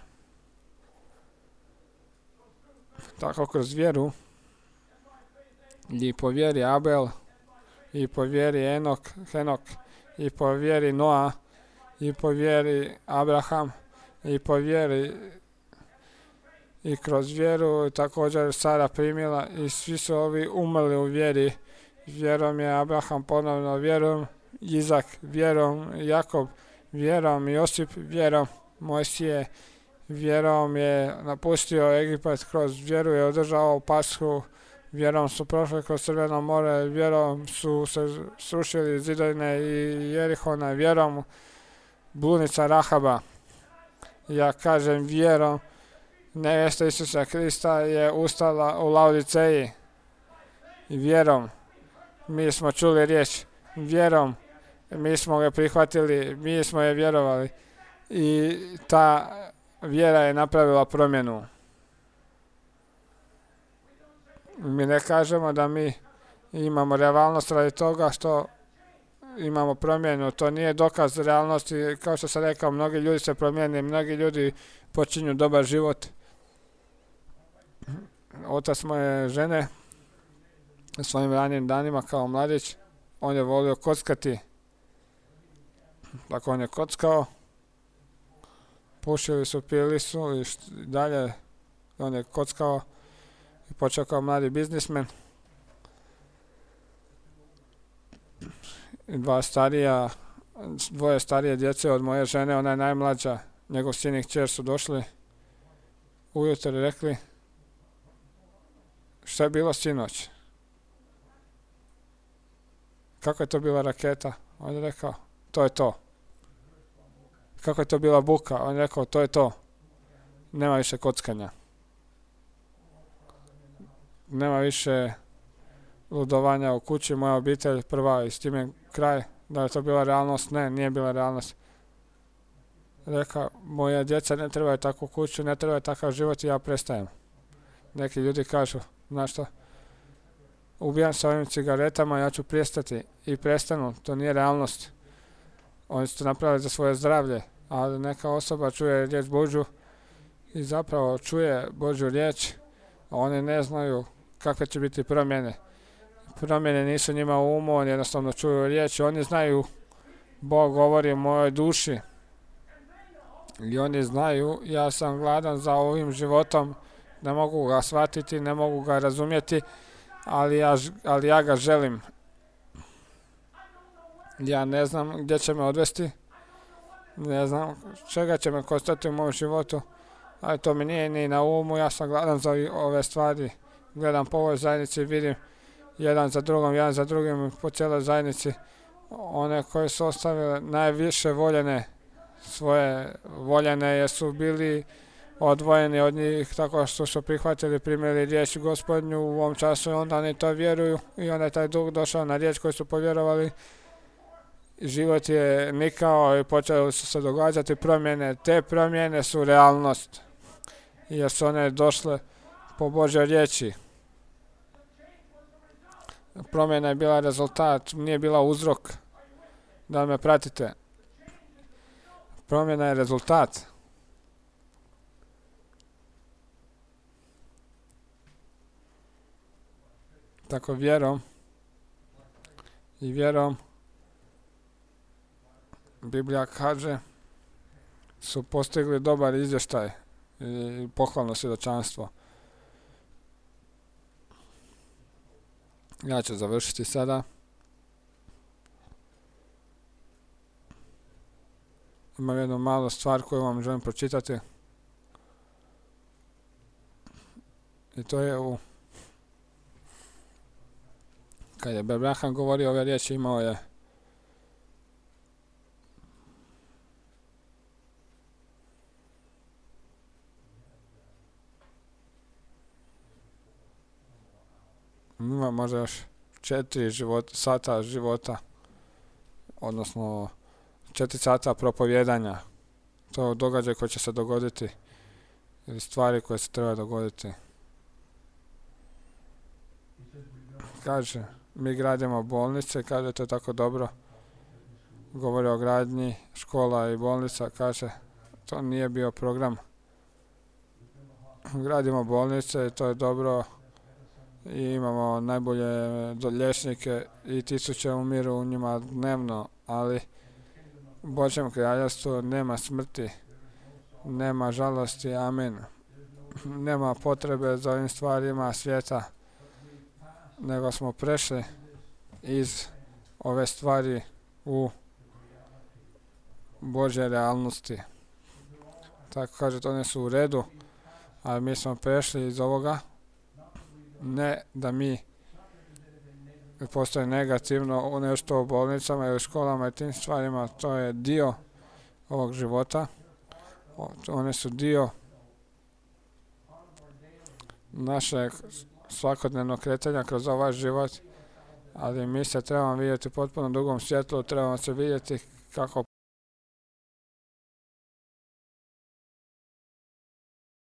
[SPEAKER 1] Tako kroz vjeru i po vjeri Abel, i po vjeri Enok, Henok, i po vjeri Noa, i po vjeri Abraham, i po vjeri i kroz vjeru također Sara primila i svi su ovi umrli u vjeri. Vjerom je Abraham ponovno, vjerom Izak, vjerom Jakob, vjerom Josip, vjerom Mojsije, vjerom je napustio Egipat, kroz vjeru je održao Pashu, vjerom su prošli kroz Crveno more, vjerom su se srušili zidine i Jerihona, vjerom bludnica Rahaba. Ja kažem vjerom, nevjesta Isusa Krista je ustala u Laodiceji. I vjerom mi smo čuli riječ, vjerom mi smo ga prihvatili, mi smo je vjerovali i ta vjera je napravila promjenu. Mi ne kažemo da mi imamo realnost radi toga što imamo promjenu, to nije dokaz realnosti. Kao što sam rekao, mnogi ljudi se promijene, mnogi ljudi počinju dobar život. Otac moje žene svojim ranim danima kao mladić, on je volio kockati. Tako on je kockao, pušili su, pili su i dalje on je kockao i počeo kao mladi biznismen. Dva starija, dvoje starije djece od moje žene, ona je najmlađa, njegov sin i kćer su došli ujutro i rekli, šta je bilo sinoć? Kako je to bila raketa? On je rekao, to je to. Kako je to bila buka? On je rekao, to je to. Nema više kockanja. Nema više ludovanja u kući, moja obitelj prva i s tim je kraj. Da je to bila realnost? Ne, nije bila realnost. Rekao, moja djeca ne trebaju takvu kuću, ne trebaju takav život i ja prestajem. Neki ljudi kažu, znaš što, ubijam se ovim cigaretama, ja ću prestati i prestanu, to nije realnost. Oni su to napravili za svoje zdravlje, ali neka osoba čuje riječ Božju i zapravo čuje Božju riječ, a oni ne znaju kakve će biti promjene. Promjene nisu njima u umu, oni jednostavno čuju riječ, oni znaju, Bog govori u mojoj duši i oni znaju, ja sam gladan za ovim životom, ne mogu ga shvatiti, ne mogu ga razumjeti, ali ja, ali ja ga želim. Ja ne znam gdje će me odvesti, ne znam čega će me koštati u mom životu, ali to mi nije ni na umu, ja sam gladan za ove stvari. Gledam po ovoj zajednici, vidim jedan za drugom, jedan za drugim po cijeloj zajednici. one koje su ostavile najviše voljene, svoje voljene, jer su bili odvojeni od njih tako što su prihvatili, primili riječ Gospodnju u ovom času i onda oni to vjeruju i onda je taj duh došao na riječ koju su povjerovali. Život je nikao i počeli su se događati promjene. Te promjene su realnost jer su one došle po Božjoj riječi. Promjena je bila rezultat, nije bila uzrok. Da me pratite. Promjena je rezultat. Tako vjerom i vjerom Biblija kaže su postigli dobar izvještaj i pohvalno svjedočanstvo. Ja ću završiti sada. Imam jednu malu stvar koju vam želim pročitati. I to je u... Kad je Abraham govorio ove riječi, imao je ima možda još četiri život, sata života, odnosno četiri sata propovjedanja. To je događaj koji će se dogoditi ili stvari koje se treba dogoditi. Kaže, mi gradimo bolnice, kaže to je tako dobro. Govori o gradnji škola i bolnica, kaže to nije bio program. Gradimo bolnice i to je dobro. I imamo najbolje liječnike i tisuće umiru u njima dnevno, ali u Božjem kraljevstvu nema smrti, nema žalosti, amin. Nema potrebe za ovim stvarima svijeta, nego smo prešli iz ove stvari u Božje realnosti. Tako kaže, to one su u redu, ali mi smo prešli iz ovoga. Ne da mi postoji negativno nešto u bolnicama ili školama i tim stvarima, to je dio ovog života. One su dio našeg svakodnevnog kretanja kroz ovaj život, ali mi se trebamo vidjeti potpuno drugom svjetlu, trebamo se vidjeti kako